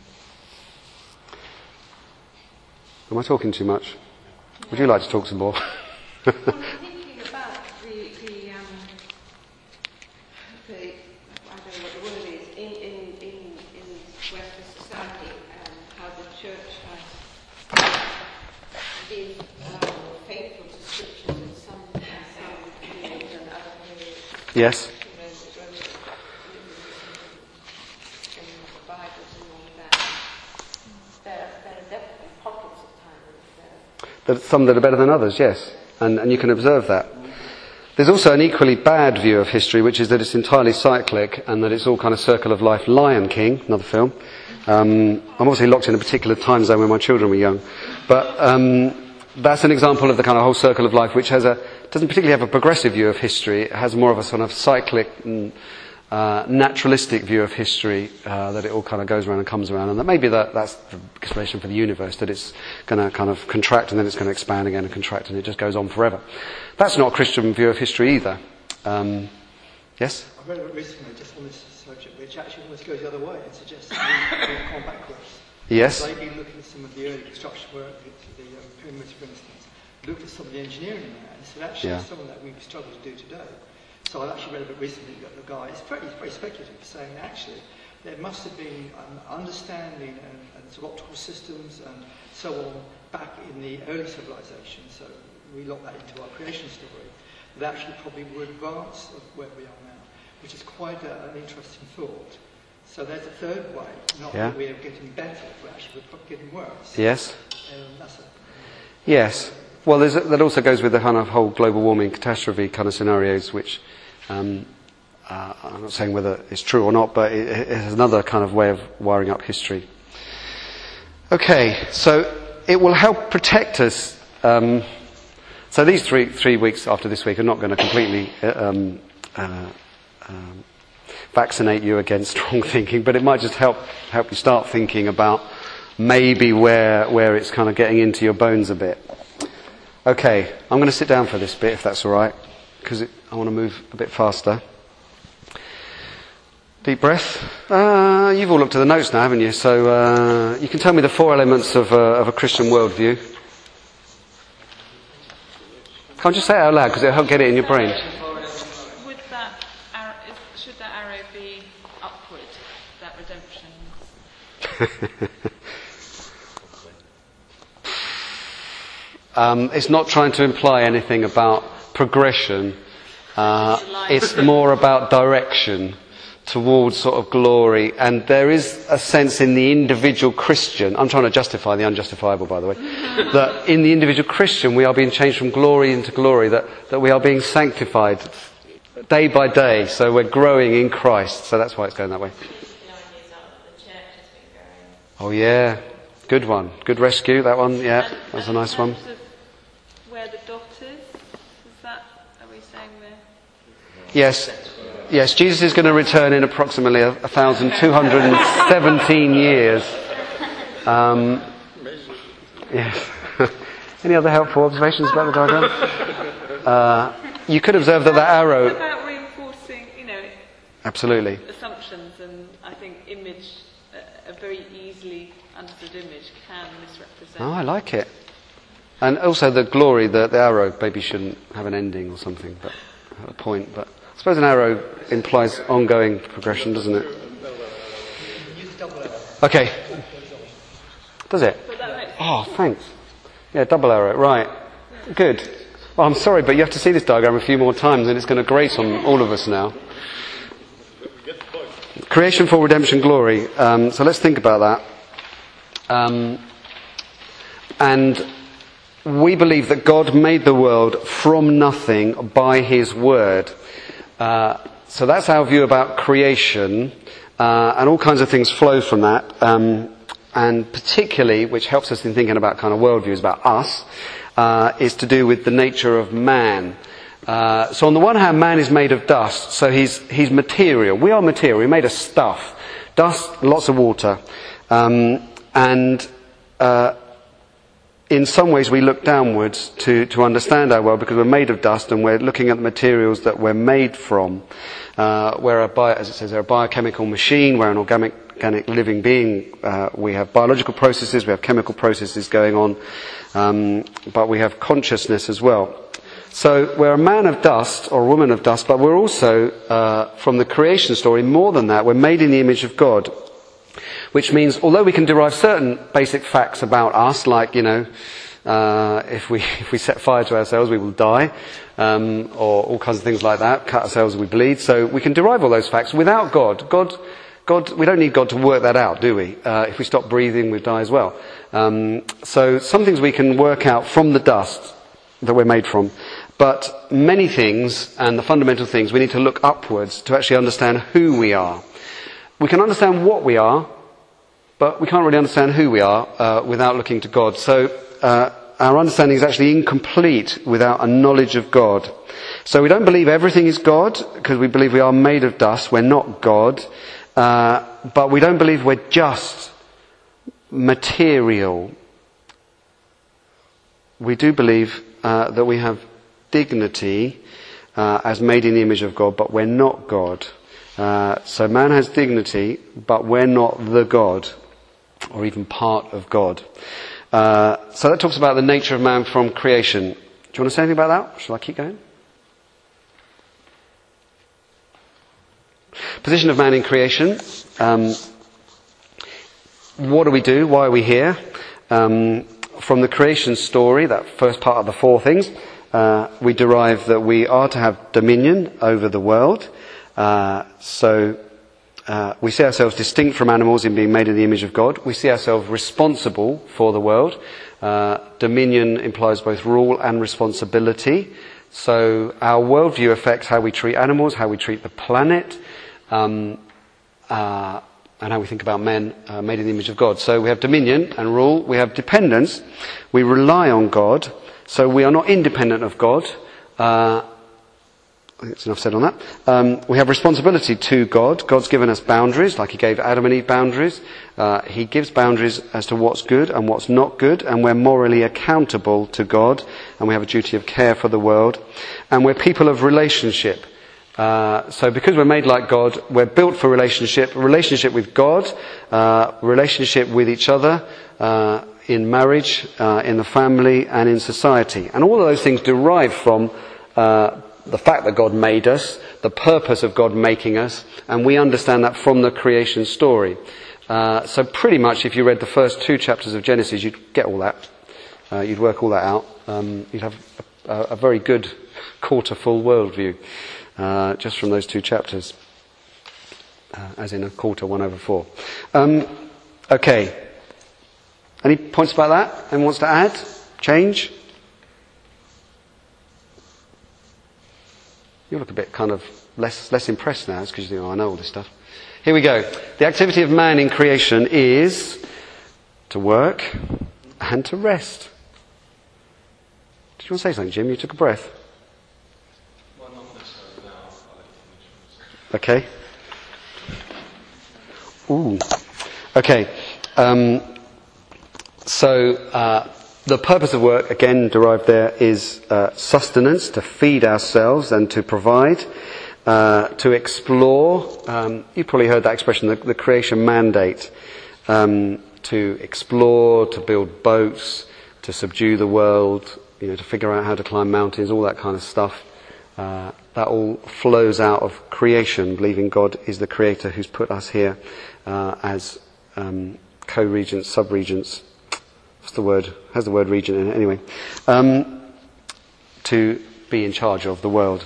Am I talking too much? Would you like to talk some more? I'm thinking about I don't know what the word is, in Western society, how the church has been faithful to scriptures in some periods and other periods. Yes. In the Bibles and all that. There are definitely pockets of time. There's some that are better than others, yes. And you can observe that. There's also an equally bad view of history, which is that it's entirely cyclic and that it's all kind of circle of life. Lion King, another film. I'm obviously locked in a particular time zone when my children were young. But that's an example of the kind of whole circle of life, which doesn't particularly have a progressive view of history. It has more of a sort of cyclic, naturalistic view of history, that it all kind of goes around and comes around. And that maybe that's the explanation for the universe, that it's going to kind of contract and then it's going to expand again and contract, and it just goes on forever. That's not a Christian view of history either. Yes? I read a book recently just on this subject, which actually almost goes the other way and suggests that we've gone backwards. Yes. They've been looking at some of the early construction work, the pyramids, for instance, looked at some of the engineering in there, and said actually it's something that we struggle to do today. So I actually read a book recently that the guy, it's very speculative, saying that actually there must have been an understanding and sort of optical systems and so on back in the early civilization. So we lock that into our creation story. That actually probably were advanced of where we are now, which is quite an interesting thought. So there's a third way, not that we're getting better, but actually we're getting worse. Yes. That's Yes. Well, that also goes with the kind of whole global warming catastrophe kind of scenarios, which I'm not saying whether it's true or not, but it is another kind of way of wiring up history. Okay, so it will help protect us. So these three weeks after this week are not going to completely vaccinate you against strong thinking, but it might just help you start thinking about maybe where it's kind of getting into your bones a bit. Okay, I'm going to sit down for this bit, if that's all right, because I want to move a bit faster. Deep breath. You've all looked at the notes now, haven't you? So you can tell me the 4 elements of a Christian worldview. Can't just say it out loud because it'll help get it in your brain. Would that arrow, should that arrow be upward, that redemption? It's not trying to imply anything about progression. It's more about direction towards sort of glory. And there is a sense in the individual Christian, I'm trying to justify the unjustifiable, by the way, that in the individual Christian we are being changed from glory into glory, that we are being sanctified day by day. So we're growing in Christ. So that's why it's going that way. Oh yeah, good one. Good rescue, that one. Yeah, that was a nice one. Where the dot is that, are we saying there? Yes, Jesus is going to return in approximately 1,217 years. Yes. Any other helpful observations about the diagram? You could observe that arrow... It's about reinforcing, Absolutely. assumptions, and I think a very easily understood image can misrepresent. Oh, I like it. And also the glory, the arrow maybe shouldn't have an ending or something, but a point. But I suppose an arrow implies ongoing progression, doesn't it? Okay. Does it? Oh, thanks. Yeah, double arrow. Right. Good. Well, I'm sorry, but you have to see this diagram a few more times, and it's going to grate on all of us now. Creation, fall, redemption, glory. So let's think about that. And we believe that God made the world from nothing by His word. So that's our view about creation, and all kinds of things flow from that. And particularly, which helps us in thinking about kind of worldviews about us, is to do with the nature of man. So on the one hand, man is made of dust, so he's material. We are material, we're made of stuff. Dust, lots of water. In some ways we look downwards to understand our world because we're made of dust and we're looking at the materials that we're made from. We're as it says, a biochemical machine, we're an organic living being. We have biological processes, we have chemical processes going on, but we have consciousness as well. So we're a man of dust or a woman of dust, but we're also, from the creation story, more than that. We're made in the image of God. Which means, although we can derive certain basic facts about us, like, if we set fire to ourselves, we will die, or all kinds of things like that, cut ourselves, we bleed. So we can derive all those facts without God. God, we don't need God to work that out, do we? If we stop breathing, we die as well. So some things we can work out from the dust that we're made from. But many things, and the fundamental things, we need to look upwards to actually understand who we are. We can understand what we are, but we can't really understand who we are without looking to God. So our understanding is actually incomplete without a knowledge of God. So we don't believe everything is God, because we believe we are made of dust. We're not God. But we don't believe we're just material. We do believe that we have dignity as made in the image of God, but we're not God. So man has dignity, but we're not the God, or even part of God. So that talks about the nature of man from creation. Do you want to say anything about that? Shall I keep going? Position of man in creation. What do we do? Why are we here? From the creation story, that first part of the 4 things, we derive that we are to have dominion over the world. So we see ourselves distinct from animals in being made in the image of God. We see ourselves responsible for the world. Dominion implies both rule and responsibility. So our worldview affects how we treat animals, how we treat the planet, and how we think about men made in the image of God. So we have dominion and rule. We have dependence. We rely on God. So we are not independent of God. I think that's enough said on that. We have responsibility to God. God's given us boundaries, like he gave Adam and Eve boundaries. He gives boundaries as to what's good and what's not good, and we're morally accountable to God, and we have a duty of care for the world. And we're people of relationship. So because we're made like God, we're built for relationship with God, relationship with each other, in marriage, in the family, and in society. And all of those things derive from the fact that God made us, the purpose of God making us, and we understand that from the creation story. So pretty much if you read the first 2 chapters of Genesis, you'd get all that. You'd work all that out. You'd have a very good quarter-full worldview. Just from those 2 chapters, as in a quarter 1/4. Okay. Any points about that? Anyone wants to add? Change? You look a bit kind of less impressed now, because you think, oh, I know all this stuff. Here we go. The activity of man in creation is to work and to rest. Did you want to say something, Jim? You took a breath. Okay. Ooh. Okay. So the purpose of work, again derived there, is sustenance, to feed ourselves and to provide, to explore. You've probably heard that expression, the creation mandate, to explore, to build boats, to subdue the world, to figure out how to climb mountains, all that kind of stuff. That all flows out of creation, believing God is the creator who's put us here as co-regents, sub-regents. What's the word? Has the word regent in it anyway. To be in charge of the world.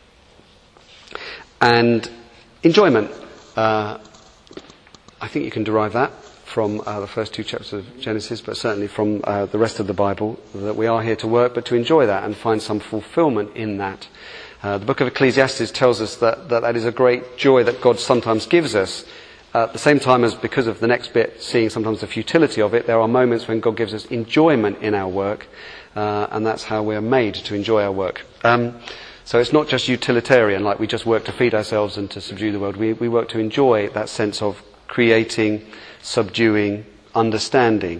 And enjoyment. I think you can derive that from the first 2 chapters of Genesis, but certainly from the rest of the Bible, that we are here to work, but to enjoy that and find some fulfillment in that. The book of Ecclesiastes tells us that is a great joy that God sometimes gives us. At the same time as, because of the next bit, seeing sometimes the futility of it, there are moments when God gives us enjoyment in our work, and that's how we're made to enjoy our work. So it's not just utilitarian, like we just work to feed ourselves and to subdue the world. We work to enjoy that sense of creating, subduing, understanding,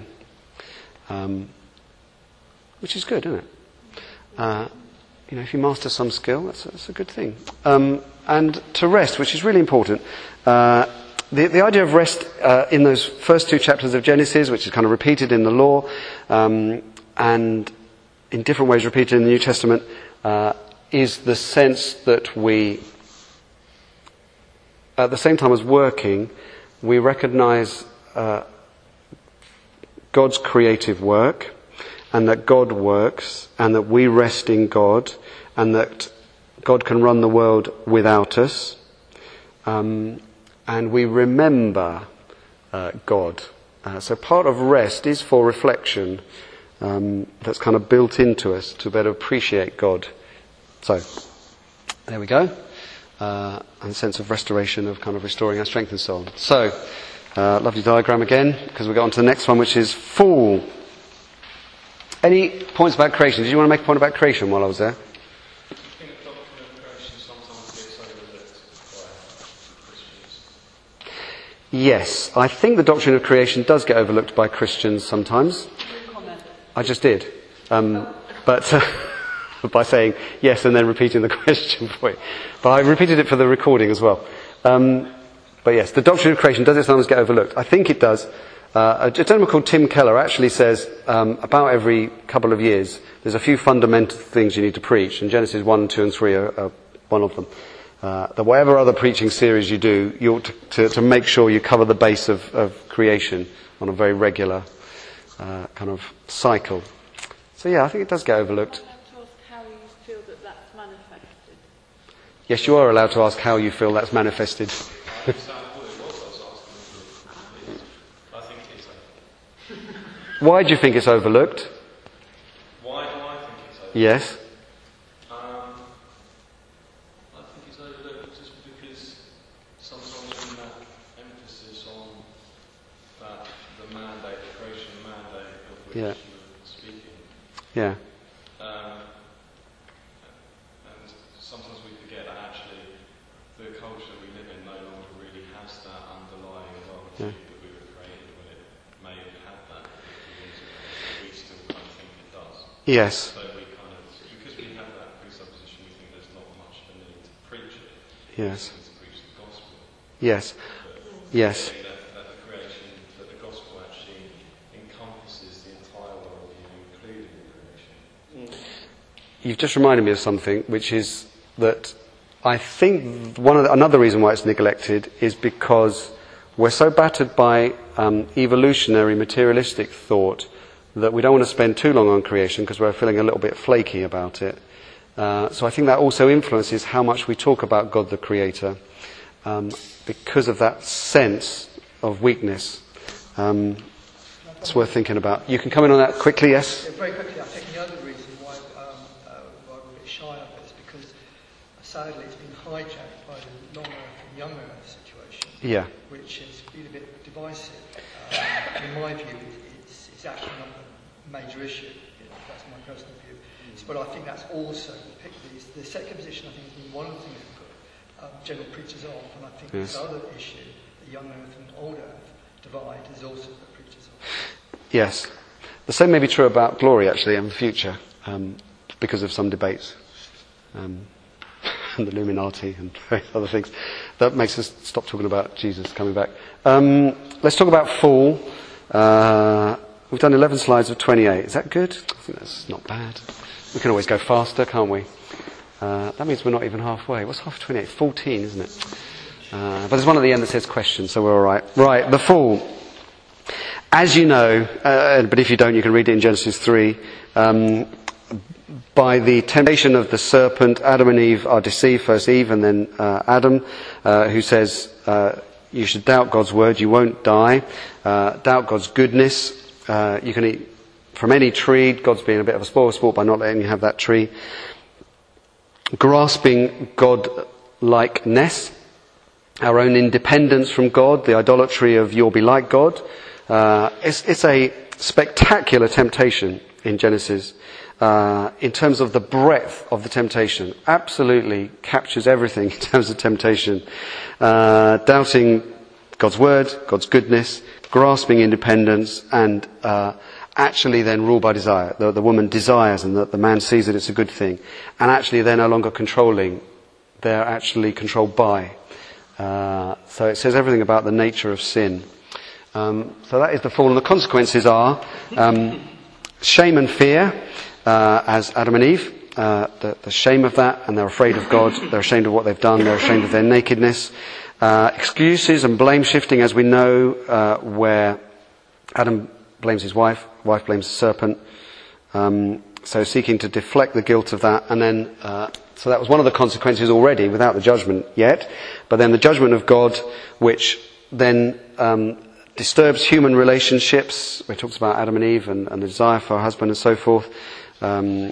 which is good, isn't it? If you master some skill, that's a good thing. And to rest, which is really important. The idea of rest in those first 2 chapters of Genesis, which is kind of repeated in the law, and in different ways repeated in the New Testament, is the sense that we, at the same time as working, we recognize God's creative work, and that God works, and that we rest in God, and that God can run the world without us. And we remember God. So part of rest is for reflection, that's kind of built into us to better appreciate God. So, there we go. And a sense of restoration, of kind of restoring our strength and so on. So, lovely diagram again, because we got on to the next one, which is fall. Any points about creation? Did you want to make a point about creation while I was there? I think the doctrine of creation sometimes gets overlooked by Christians. Yes, I think the doctrine of creation does get overlooked by Christians sometimes. I just did. But by saying yes and then repeating the question for you. But I repeated it for the recording as well. But yes, the doctrine of creation, does it sometimes get overlooked? I think it does. A gentleman called Tim Keller actually says about every couple of years there's a few fundamental things you need to preach, and Genesis 1, 2 and 3 are one of them. That whatever other preaching series you do, you ought to make sure you cover the base of creation on a very regular kind of cycle. So yeah, I think it does get overlooked. How you feel that's manifested? Yes, you are allowed to ask how you feel that's manifested. Why do you think it's overlooked? Why do I think it's overlooked? Yes. I think it's overlooked just because sometimes in that emphasis on that the mandate, the creation mandate of which Yeah. you were speaking, Yeah. and sometimes we forget that actually the culture we live in no longer really has that underlying worldview that we were created when it may have had that 50 years ago. We still kind of think it does. Yes. So we kind of, because we have that presupposition, we think there's not much of a need to preach it. Yes. To preach the gospel. Yes. Yes. That the creation, that the gospel actually encompasses the entire worldview, including the creation. You've just reminded me of something, which is that I think another reason why it's neglected is because we're so battered by evolutionary materialistic thought that we don't want to spend too long on creation because we're feeling a little bit flaky about it. So I think that also influences how much we talk about God the Creator, because of that sense of weakness. It's worth thinking about. You can come in on that quickly, yes? Yeah, very quickly, I think the other reason why we're a bit shy of it is because sadly it's been hijacked by the long Earth and young Earth situation, Yeah. which has been a bit divisive. In my view, it's actually not a major issue. That's my personal view. But I think that's also the second position. I think has been one of the things that put general preachers off, and I think this other issue, the young Earth and old Earth divide, has also put preachers off. Yes. The same may be true about glory, actually, in the future, because of some debates. And the Illuminati and various other things. That makes us stop talking about Jesus coming back. Let's talk about fall. We've done 11 slides of 28. Is that good? I think that's not bad. We can always go faster, can't we? That means we're not even halfway. What's half 28? 14, isn't it? But there's one at the end that says question, so we're all right. Right, the fall. As you know, but if you don't, you can read it in Genesis 3. By the temptation of the serpent, Adam and Eve are deceived, first Eve and then Adam, who says, you should doubt God's word, you won't die. Doubt God's goodness. You can eat from any tree. God's being a bit of a spoilsport by not letting you have that tree. Grasping God-likeness, our own independence from God, the idolatry of you'll be like God. It's a spectacular temptation in Genesis. In terms of the breadth of the temptation, absolutely captures everything in terms of temptation. Doubting God's word, God's goodness, grasping independence, and actually then ruled by desire. The woman desires, and the man sees that it's a good thing. And actually they're no longer controlling, they're actually controlled by. So it says everything about the nature of sin. So that is the fall, and the consequences are shame and fear. As Adam and Eve, the shame of that, and they're afraid of God, they're ashamed of what they've done, they're ashamed of their nakedness. Excuses and blame shifting, as we know, where Adam blames his wife blames the serpent, so seeking to deflect the guilt of that, and then, so that was one of the consequences already, without the judgment yet, but then the judgment of God, which then disturbs human relationships, where it talks about Adam and Eve and the desire for a husband and so forth. A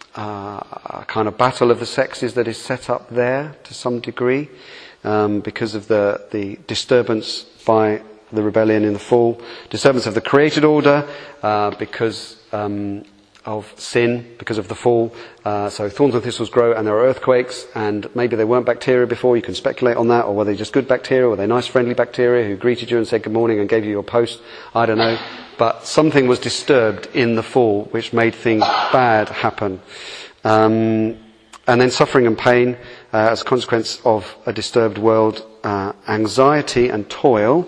kind of battle of the sexes that is set up there to some degree, because of the disturbance by the rebellion in the fall, disturbance of the created order, because of sin, because of the fall. So thorns and thistles grow, and there are earthquakes, and maybe they weren't bacteria before. You can speculate on that, or were they just good bacteria, or were they nice friendly bacteria who greeted you and said good morning and gave you your post? I don't know. But something was disturbed in the fall which made things bad happen. And then suffering and pain as a consequence of a disturbed world, anxiety and toil,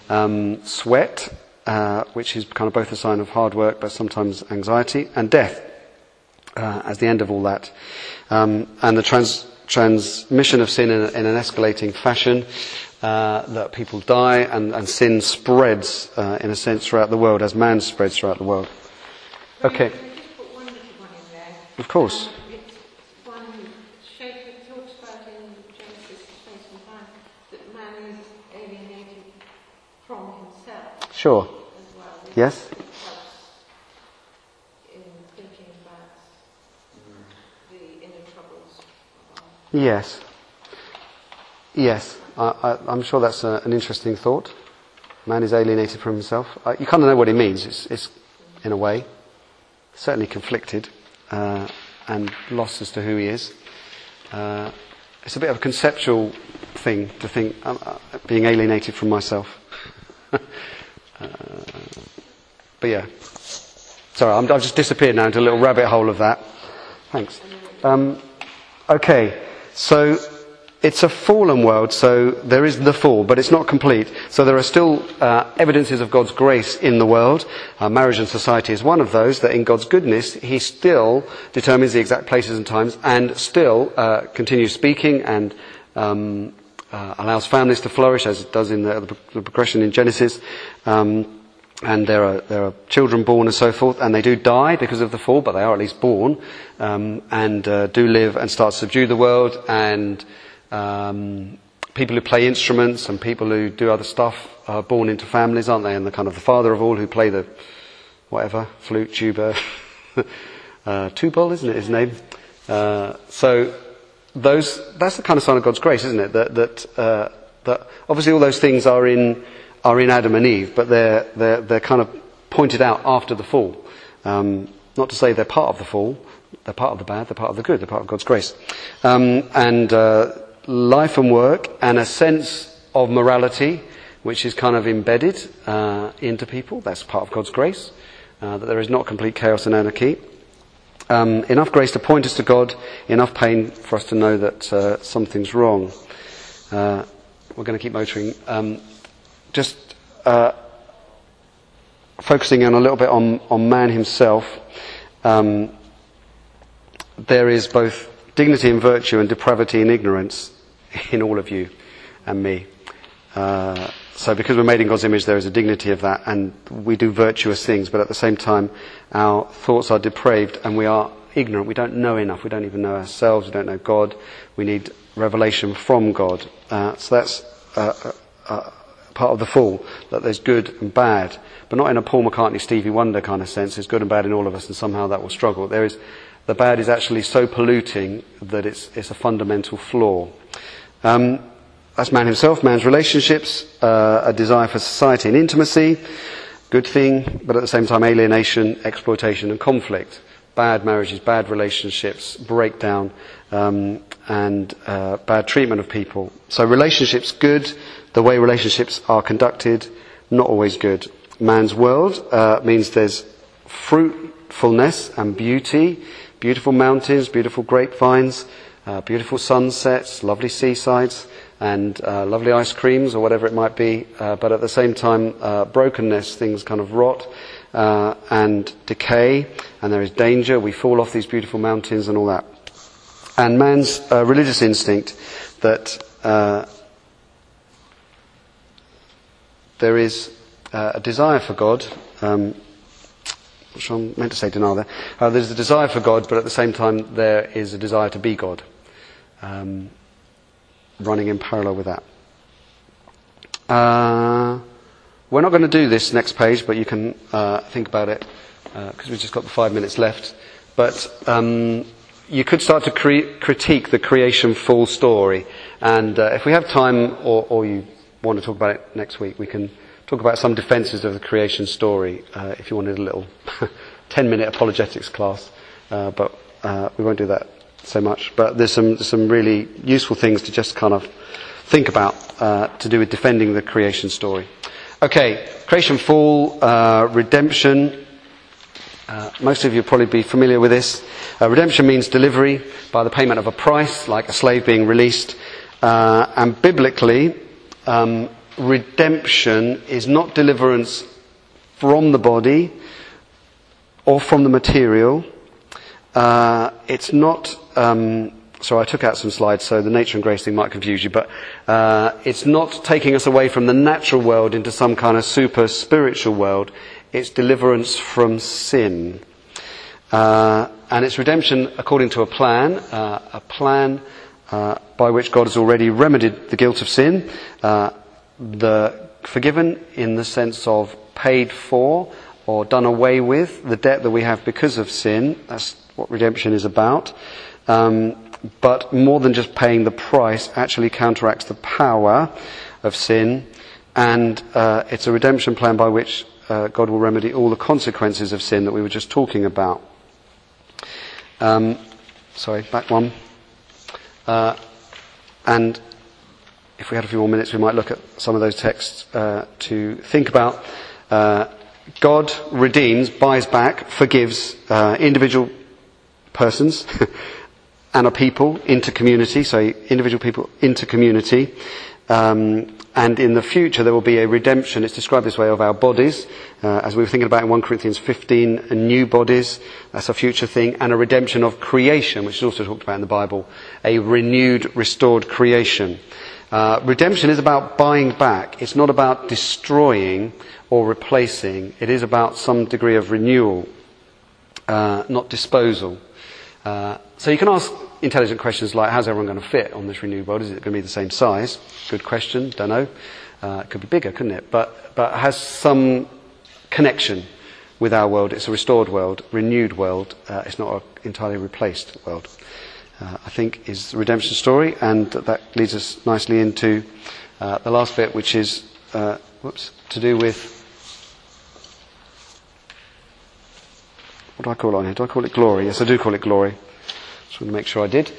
sweat, which is kind of both a sign of hard work but sometimes anxiety, and death as the end of all that. And the transmission of sin in an escalating fashion, that people die and sin spreads in a sense throughout the world as man spreads throughout the world. Okay. Can I just put one little one in there? Of course. It's one Shakespeare talks about in Genesis, Space and Time, that man is alienated from himself Sure. as well. Yes. Because Yes. Yes. I'm sure that's an interesting thought. Man is alienated from himself. You kind of know what he means. It's in a way, certainly conflicted and lost as to who he is. It's a bit of a conceptual thing to think, being alienated from myself. But yeah. Sorry, I've just disappeared now into a little rabbit hole of that. Thanks. Okay, so it's a fallen world, so there is the fall, but it's not complete. So there are still evidences of God's grace in the world. Marriage and society is one of those, that in God's goodness, He still determines the exact places and times and still continues speaking and allows families to flourish, as it does in the progression in Genesis. And there are children born and so forth, and they do die because of the fall, but they are at least born, and do live and start to subdue the world, and people who play instruments and people who do other stuff are born into families, aren't they? And the kind of the father of all who play the whatever, flute, tuba, tubal, isn't it his name? So that's the kind of sign of God's grace, isn't it? That obviously all those things are in Adam and Eve, but they're kind of pointed out after the fall. Not to say they're part of the fall, they're part of the bad, they're part of the good, they're part of God's grace. And life and work and a sense of morality, which is kind of embedded into people, that's part of God's grace. That there is not complete chaos and anarchy. Enough grace to point us to God, enough pain for us to know that something's wrong. We're going to keep motoring. Just focusing on a little bit on man himself, there is both dignity and virtue and depravity and ignorance in all of you and me. So because we're made in God's image, there is a dignity of that, and we do virtuous things, but at the same time our thoughts are depraved and we are ignorant. We don't know enough. We don't even know ourselves. We don't know God. We need revelation from God. So that's part of the fall, that there's good and bad, but not in a Paul McCartney, Stevie Wonder kind of sense. There's good and bad in all of us, and somehow that will struggle. The bad is actually so polluting that it's a fundamental flaw. That's man himself, man's relationships, a desire for society and intimacy, good thing, but at the same time alienation, exploitation and conflict. Bad marriages, bad relationships, breakdown, and bad treatment of people. So relationships good. The way relationships are conducted, not always good. Man's world means there's fruitfulness and beauty, beautiful mountains, beautiful grapevines, beautiful sunsets, lovely seasides, and lovely ice creams or whatever it might be. But at the same time, brokenness, things kind of rot and decay, and there is danger. We fall off these beautiful mountains and all that. And man's religious instinct that there is a desire for God, which I'm meant to say denial there. There's a desire for God, but at the same time there is a desire to be God, running in parallel with that. We're not going to do this next page, but you can think about it, because we've just got the 5 minutes left. But you could start to critique the creation fall story, and if we have time, or you want to talk about it next week, we can talk about some defences of the creation story, if you wanted a little 10-minute apologetics class, but we won't do that so much. But there's some really useful things to just kind of think about to do with defending the creation story. Okay, creation fall, redemption. Most of you will probably be familiar with this. Redemption means delivery by the payment of a price, like a slave being released. And biblically, redemption is not deliverance from the body or from the material. It's not... sorry, I took out some slides, so the nature and grace thing might confuse you, but it's not taking us away from the natural world into some kind of super spiritual world. It's deliverance from sin. And it's redemption according to a plan by which God has already remedied the guilt of sin, forgiven in the sense of paid for or done away with the debt that we have because of sin. That's what redemption is about. And but more than just paying the price, actually counteracts the power of sin, and it's a redemption plan by which God will remedy all the consequences of sin that we were just talking about. Sorry, back one. And if we had a few more minutes, we might look at some of those texts to think about. God redeems, buys back, forgives individual persons and a people into community, so individual people into community. And in the future there will be a redemption, it's described this way, of our bodies, as we were thinking about in 1 Corinthians 15, new bodies, that's a future thing, and a redemption of creation, which is also talked about in the Bible, a renewed, restored creation. Redemption is about buying back, it's not about destroying or replacing, it is about some degree of renewal, not disposal. So you can ask intelligent questions like, how's everyone going to fit on this renewed world? Is it going to be the same size? Good question, don't know. It could be bigger, couldn't it? But it has some connection with our world. It's a restored world, renewed world. It's not an entirely replaced world. I think is the redemption story, and that leads us nicely into the last bit, which is to do with, what do I call it on here? Do I call it glory? Yes, I do call it glory. Just want to make sure I did.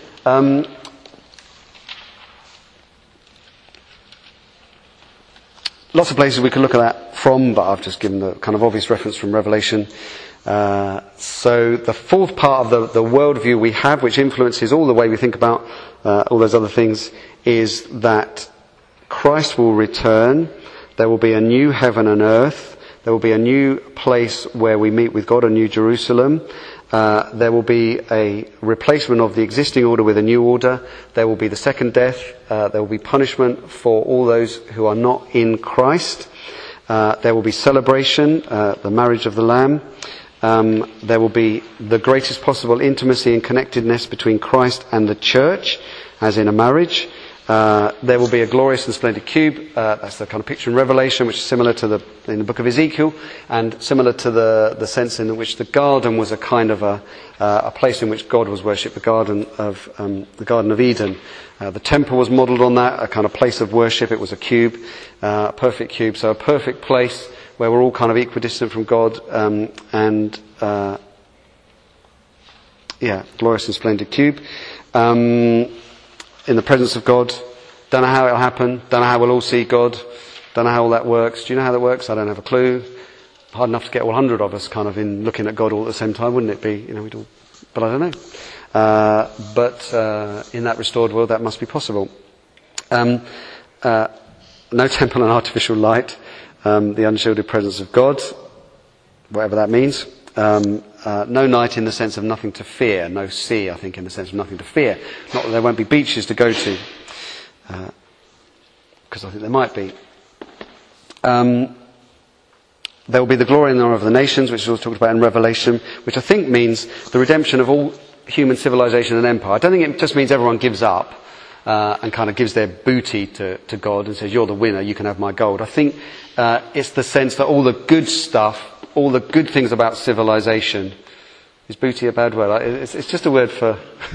Lots of places we could look at that from, but I've just given the kind of obvious reference from Revelation. So the fourth part of the worldview we have, which influences all the way we think about all those other things, is that Christ will return. There will be a new heaven and earth. There will be a new place where we meet with God, a new Jerusalem. There will be a replacement of the existing order with a new order. There will be the second death. There will be punishment for all those who are not in Christ. There will be celebration, the marriage of the Lamb. There will be the greatest possible intimacy and connectedness between Christ and the church, as in a marriage. There will be a glorious and splendid cube. That's the kind of picture in Revelation, which is similar to in the book of Ezekiel, and similar to the sense in which the garden was a kind of a place in which God was worshipped, the Garden of Eden. The temple was modelled on that, a kind of place of worship. It was a cube, a perfect cube, so a perfect place where we're all kind of equidistant from God, glorious and splendid cube. In the presence of God. Don't know how it'll happen. Don't know how we'll all see God. Don't know how all that works. Do you know how that works? I don't have a clue. Hard enough to get 100 of us kind of in looking at God all at the same time, wouldn't it be? We'd all, but I don't know. But in that restored world, that must be possible. No temple and artificial light. The unshielded presence of God, whatever that means. No night in the sense of nothing to fear. No sea, I think, in the sense of nothing to fear. Not that there won't be beaches to go to, because I think there might be. There will be the glory and honor of the nations, which is also talked about in Revelation, which I think means the redemption of all human civilization and empire. I don't think it just means everyone gives up and kind of gives their booty to God and says, you're the winner, you can have my gold. I think it's the sense that all the good stuff, all the good things about civilization. Is booty a bad word? It's just a word for...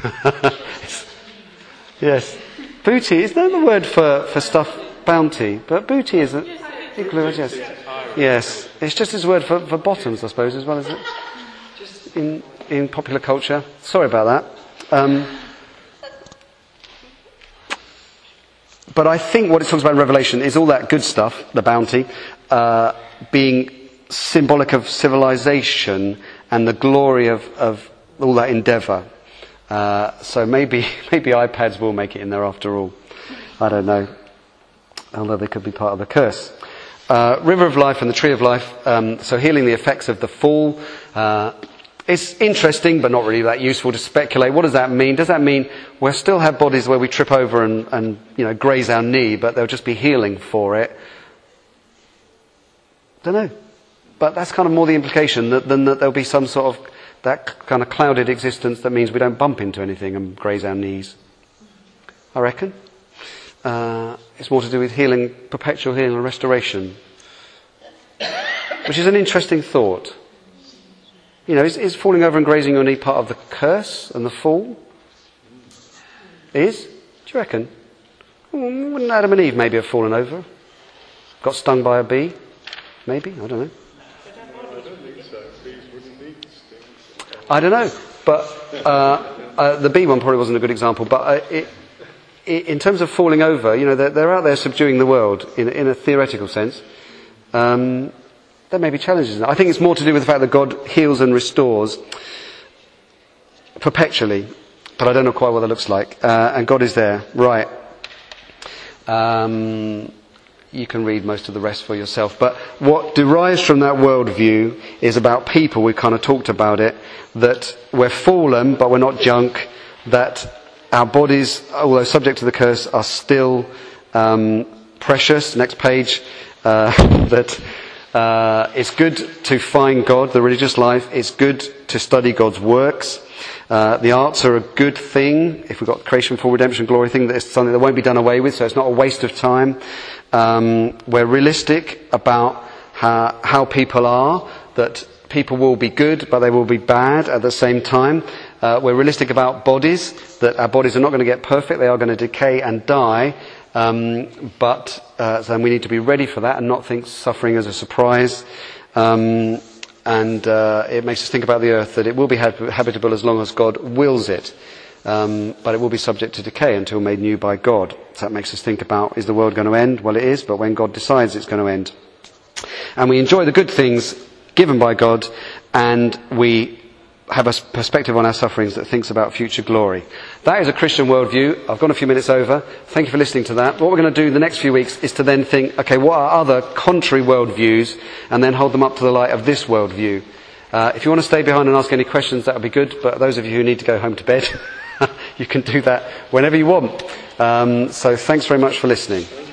Yes. Booty, isn't that the word for stuff? Bounty. But booty is... Yes. Yes. It's just as a word for bottoms, I suppose, as well, isn't it? In popular culture. Sorry about that. But I think what it talks about in Revelation is all that good stuff, the bounty, being symbolic of civilization and the glory of all that endeavour. So maybe iPads will make it in there after all. I don't know. Although they could be part of the curse. River of Life and the Tree of Life. So healing the effects of the fall. It's interesting, but not really that useful to speculate. What does that mean? Does that mean we'll still have bodies where we trip over and graze our knee, but there'll just be healing for it? Don't know. But that's kind of more the implication than that there'll be some sort of that kind of clouded existence that means we don't bump into anything and graze our knees. I reckon. It's more to do with healing, perpetual healing and restoration. Which is an interesting thought. Is falling over and grazing your knee part of the curse and the fall? Is? Do you reckon? Wouldn't Adam and Eve maybe have fallen over? Got stung by a bee? Maybe? I don't know. I don't think so. Bees wouldn't need stings. I don't know. But the bee one probably wasn't a good example. But in terms of falling over, they're out there subduing the world in a theoretical sense. There may be challenges. I think it's more to do with the fact that God heals and restores perpetually, but I don't know quite what that looks like. And God is there, right? You can read most of the rest for yourself. But what derives from that worldview is about people. We kind of talked about it, that we're fallen, but we're not junk. That our bodies, although subject to the curse, are still precious. Next page. That it's good to find God, the religious life. It's good to study God's works. The arts are a good thing. If we've got creation, fall, redemption, glory thing, that it's something that won't be done away with, so it's not a waste of time. We're realistic about how people are, that people will be good, but they will be bad at the same time. We're realistic about bodies, that our bodies are not going to get perfect, they are going to decay and die. So we need to be ready for that and not think suffering as a surprise. And it makes us think about the earth, that it will be habitable as long as God wills it. But it will be subject to decay until made new by God. So that makes us think about, is the world going to end? Well, it is, but when God decides it's going to end. And we enjoy the good things given by God, and we have a perspective on our sufferings that thinks about future glory. That is a Christian worldview. I've gone a few minutes over. Thank you for listening to that. What we're going to do the next few weeks is to then think, okay, what are other contrary worldviews, and then hold them up to the light of this worldview. If you want to stay behind and ask any questions, that would be good, but those of you who need to go home to bed, you can do that whenever you want. So thanks very much for listening.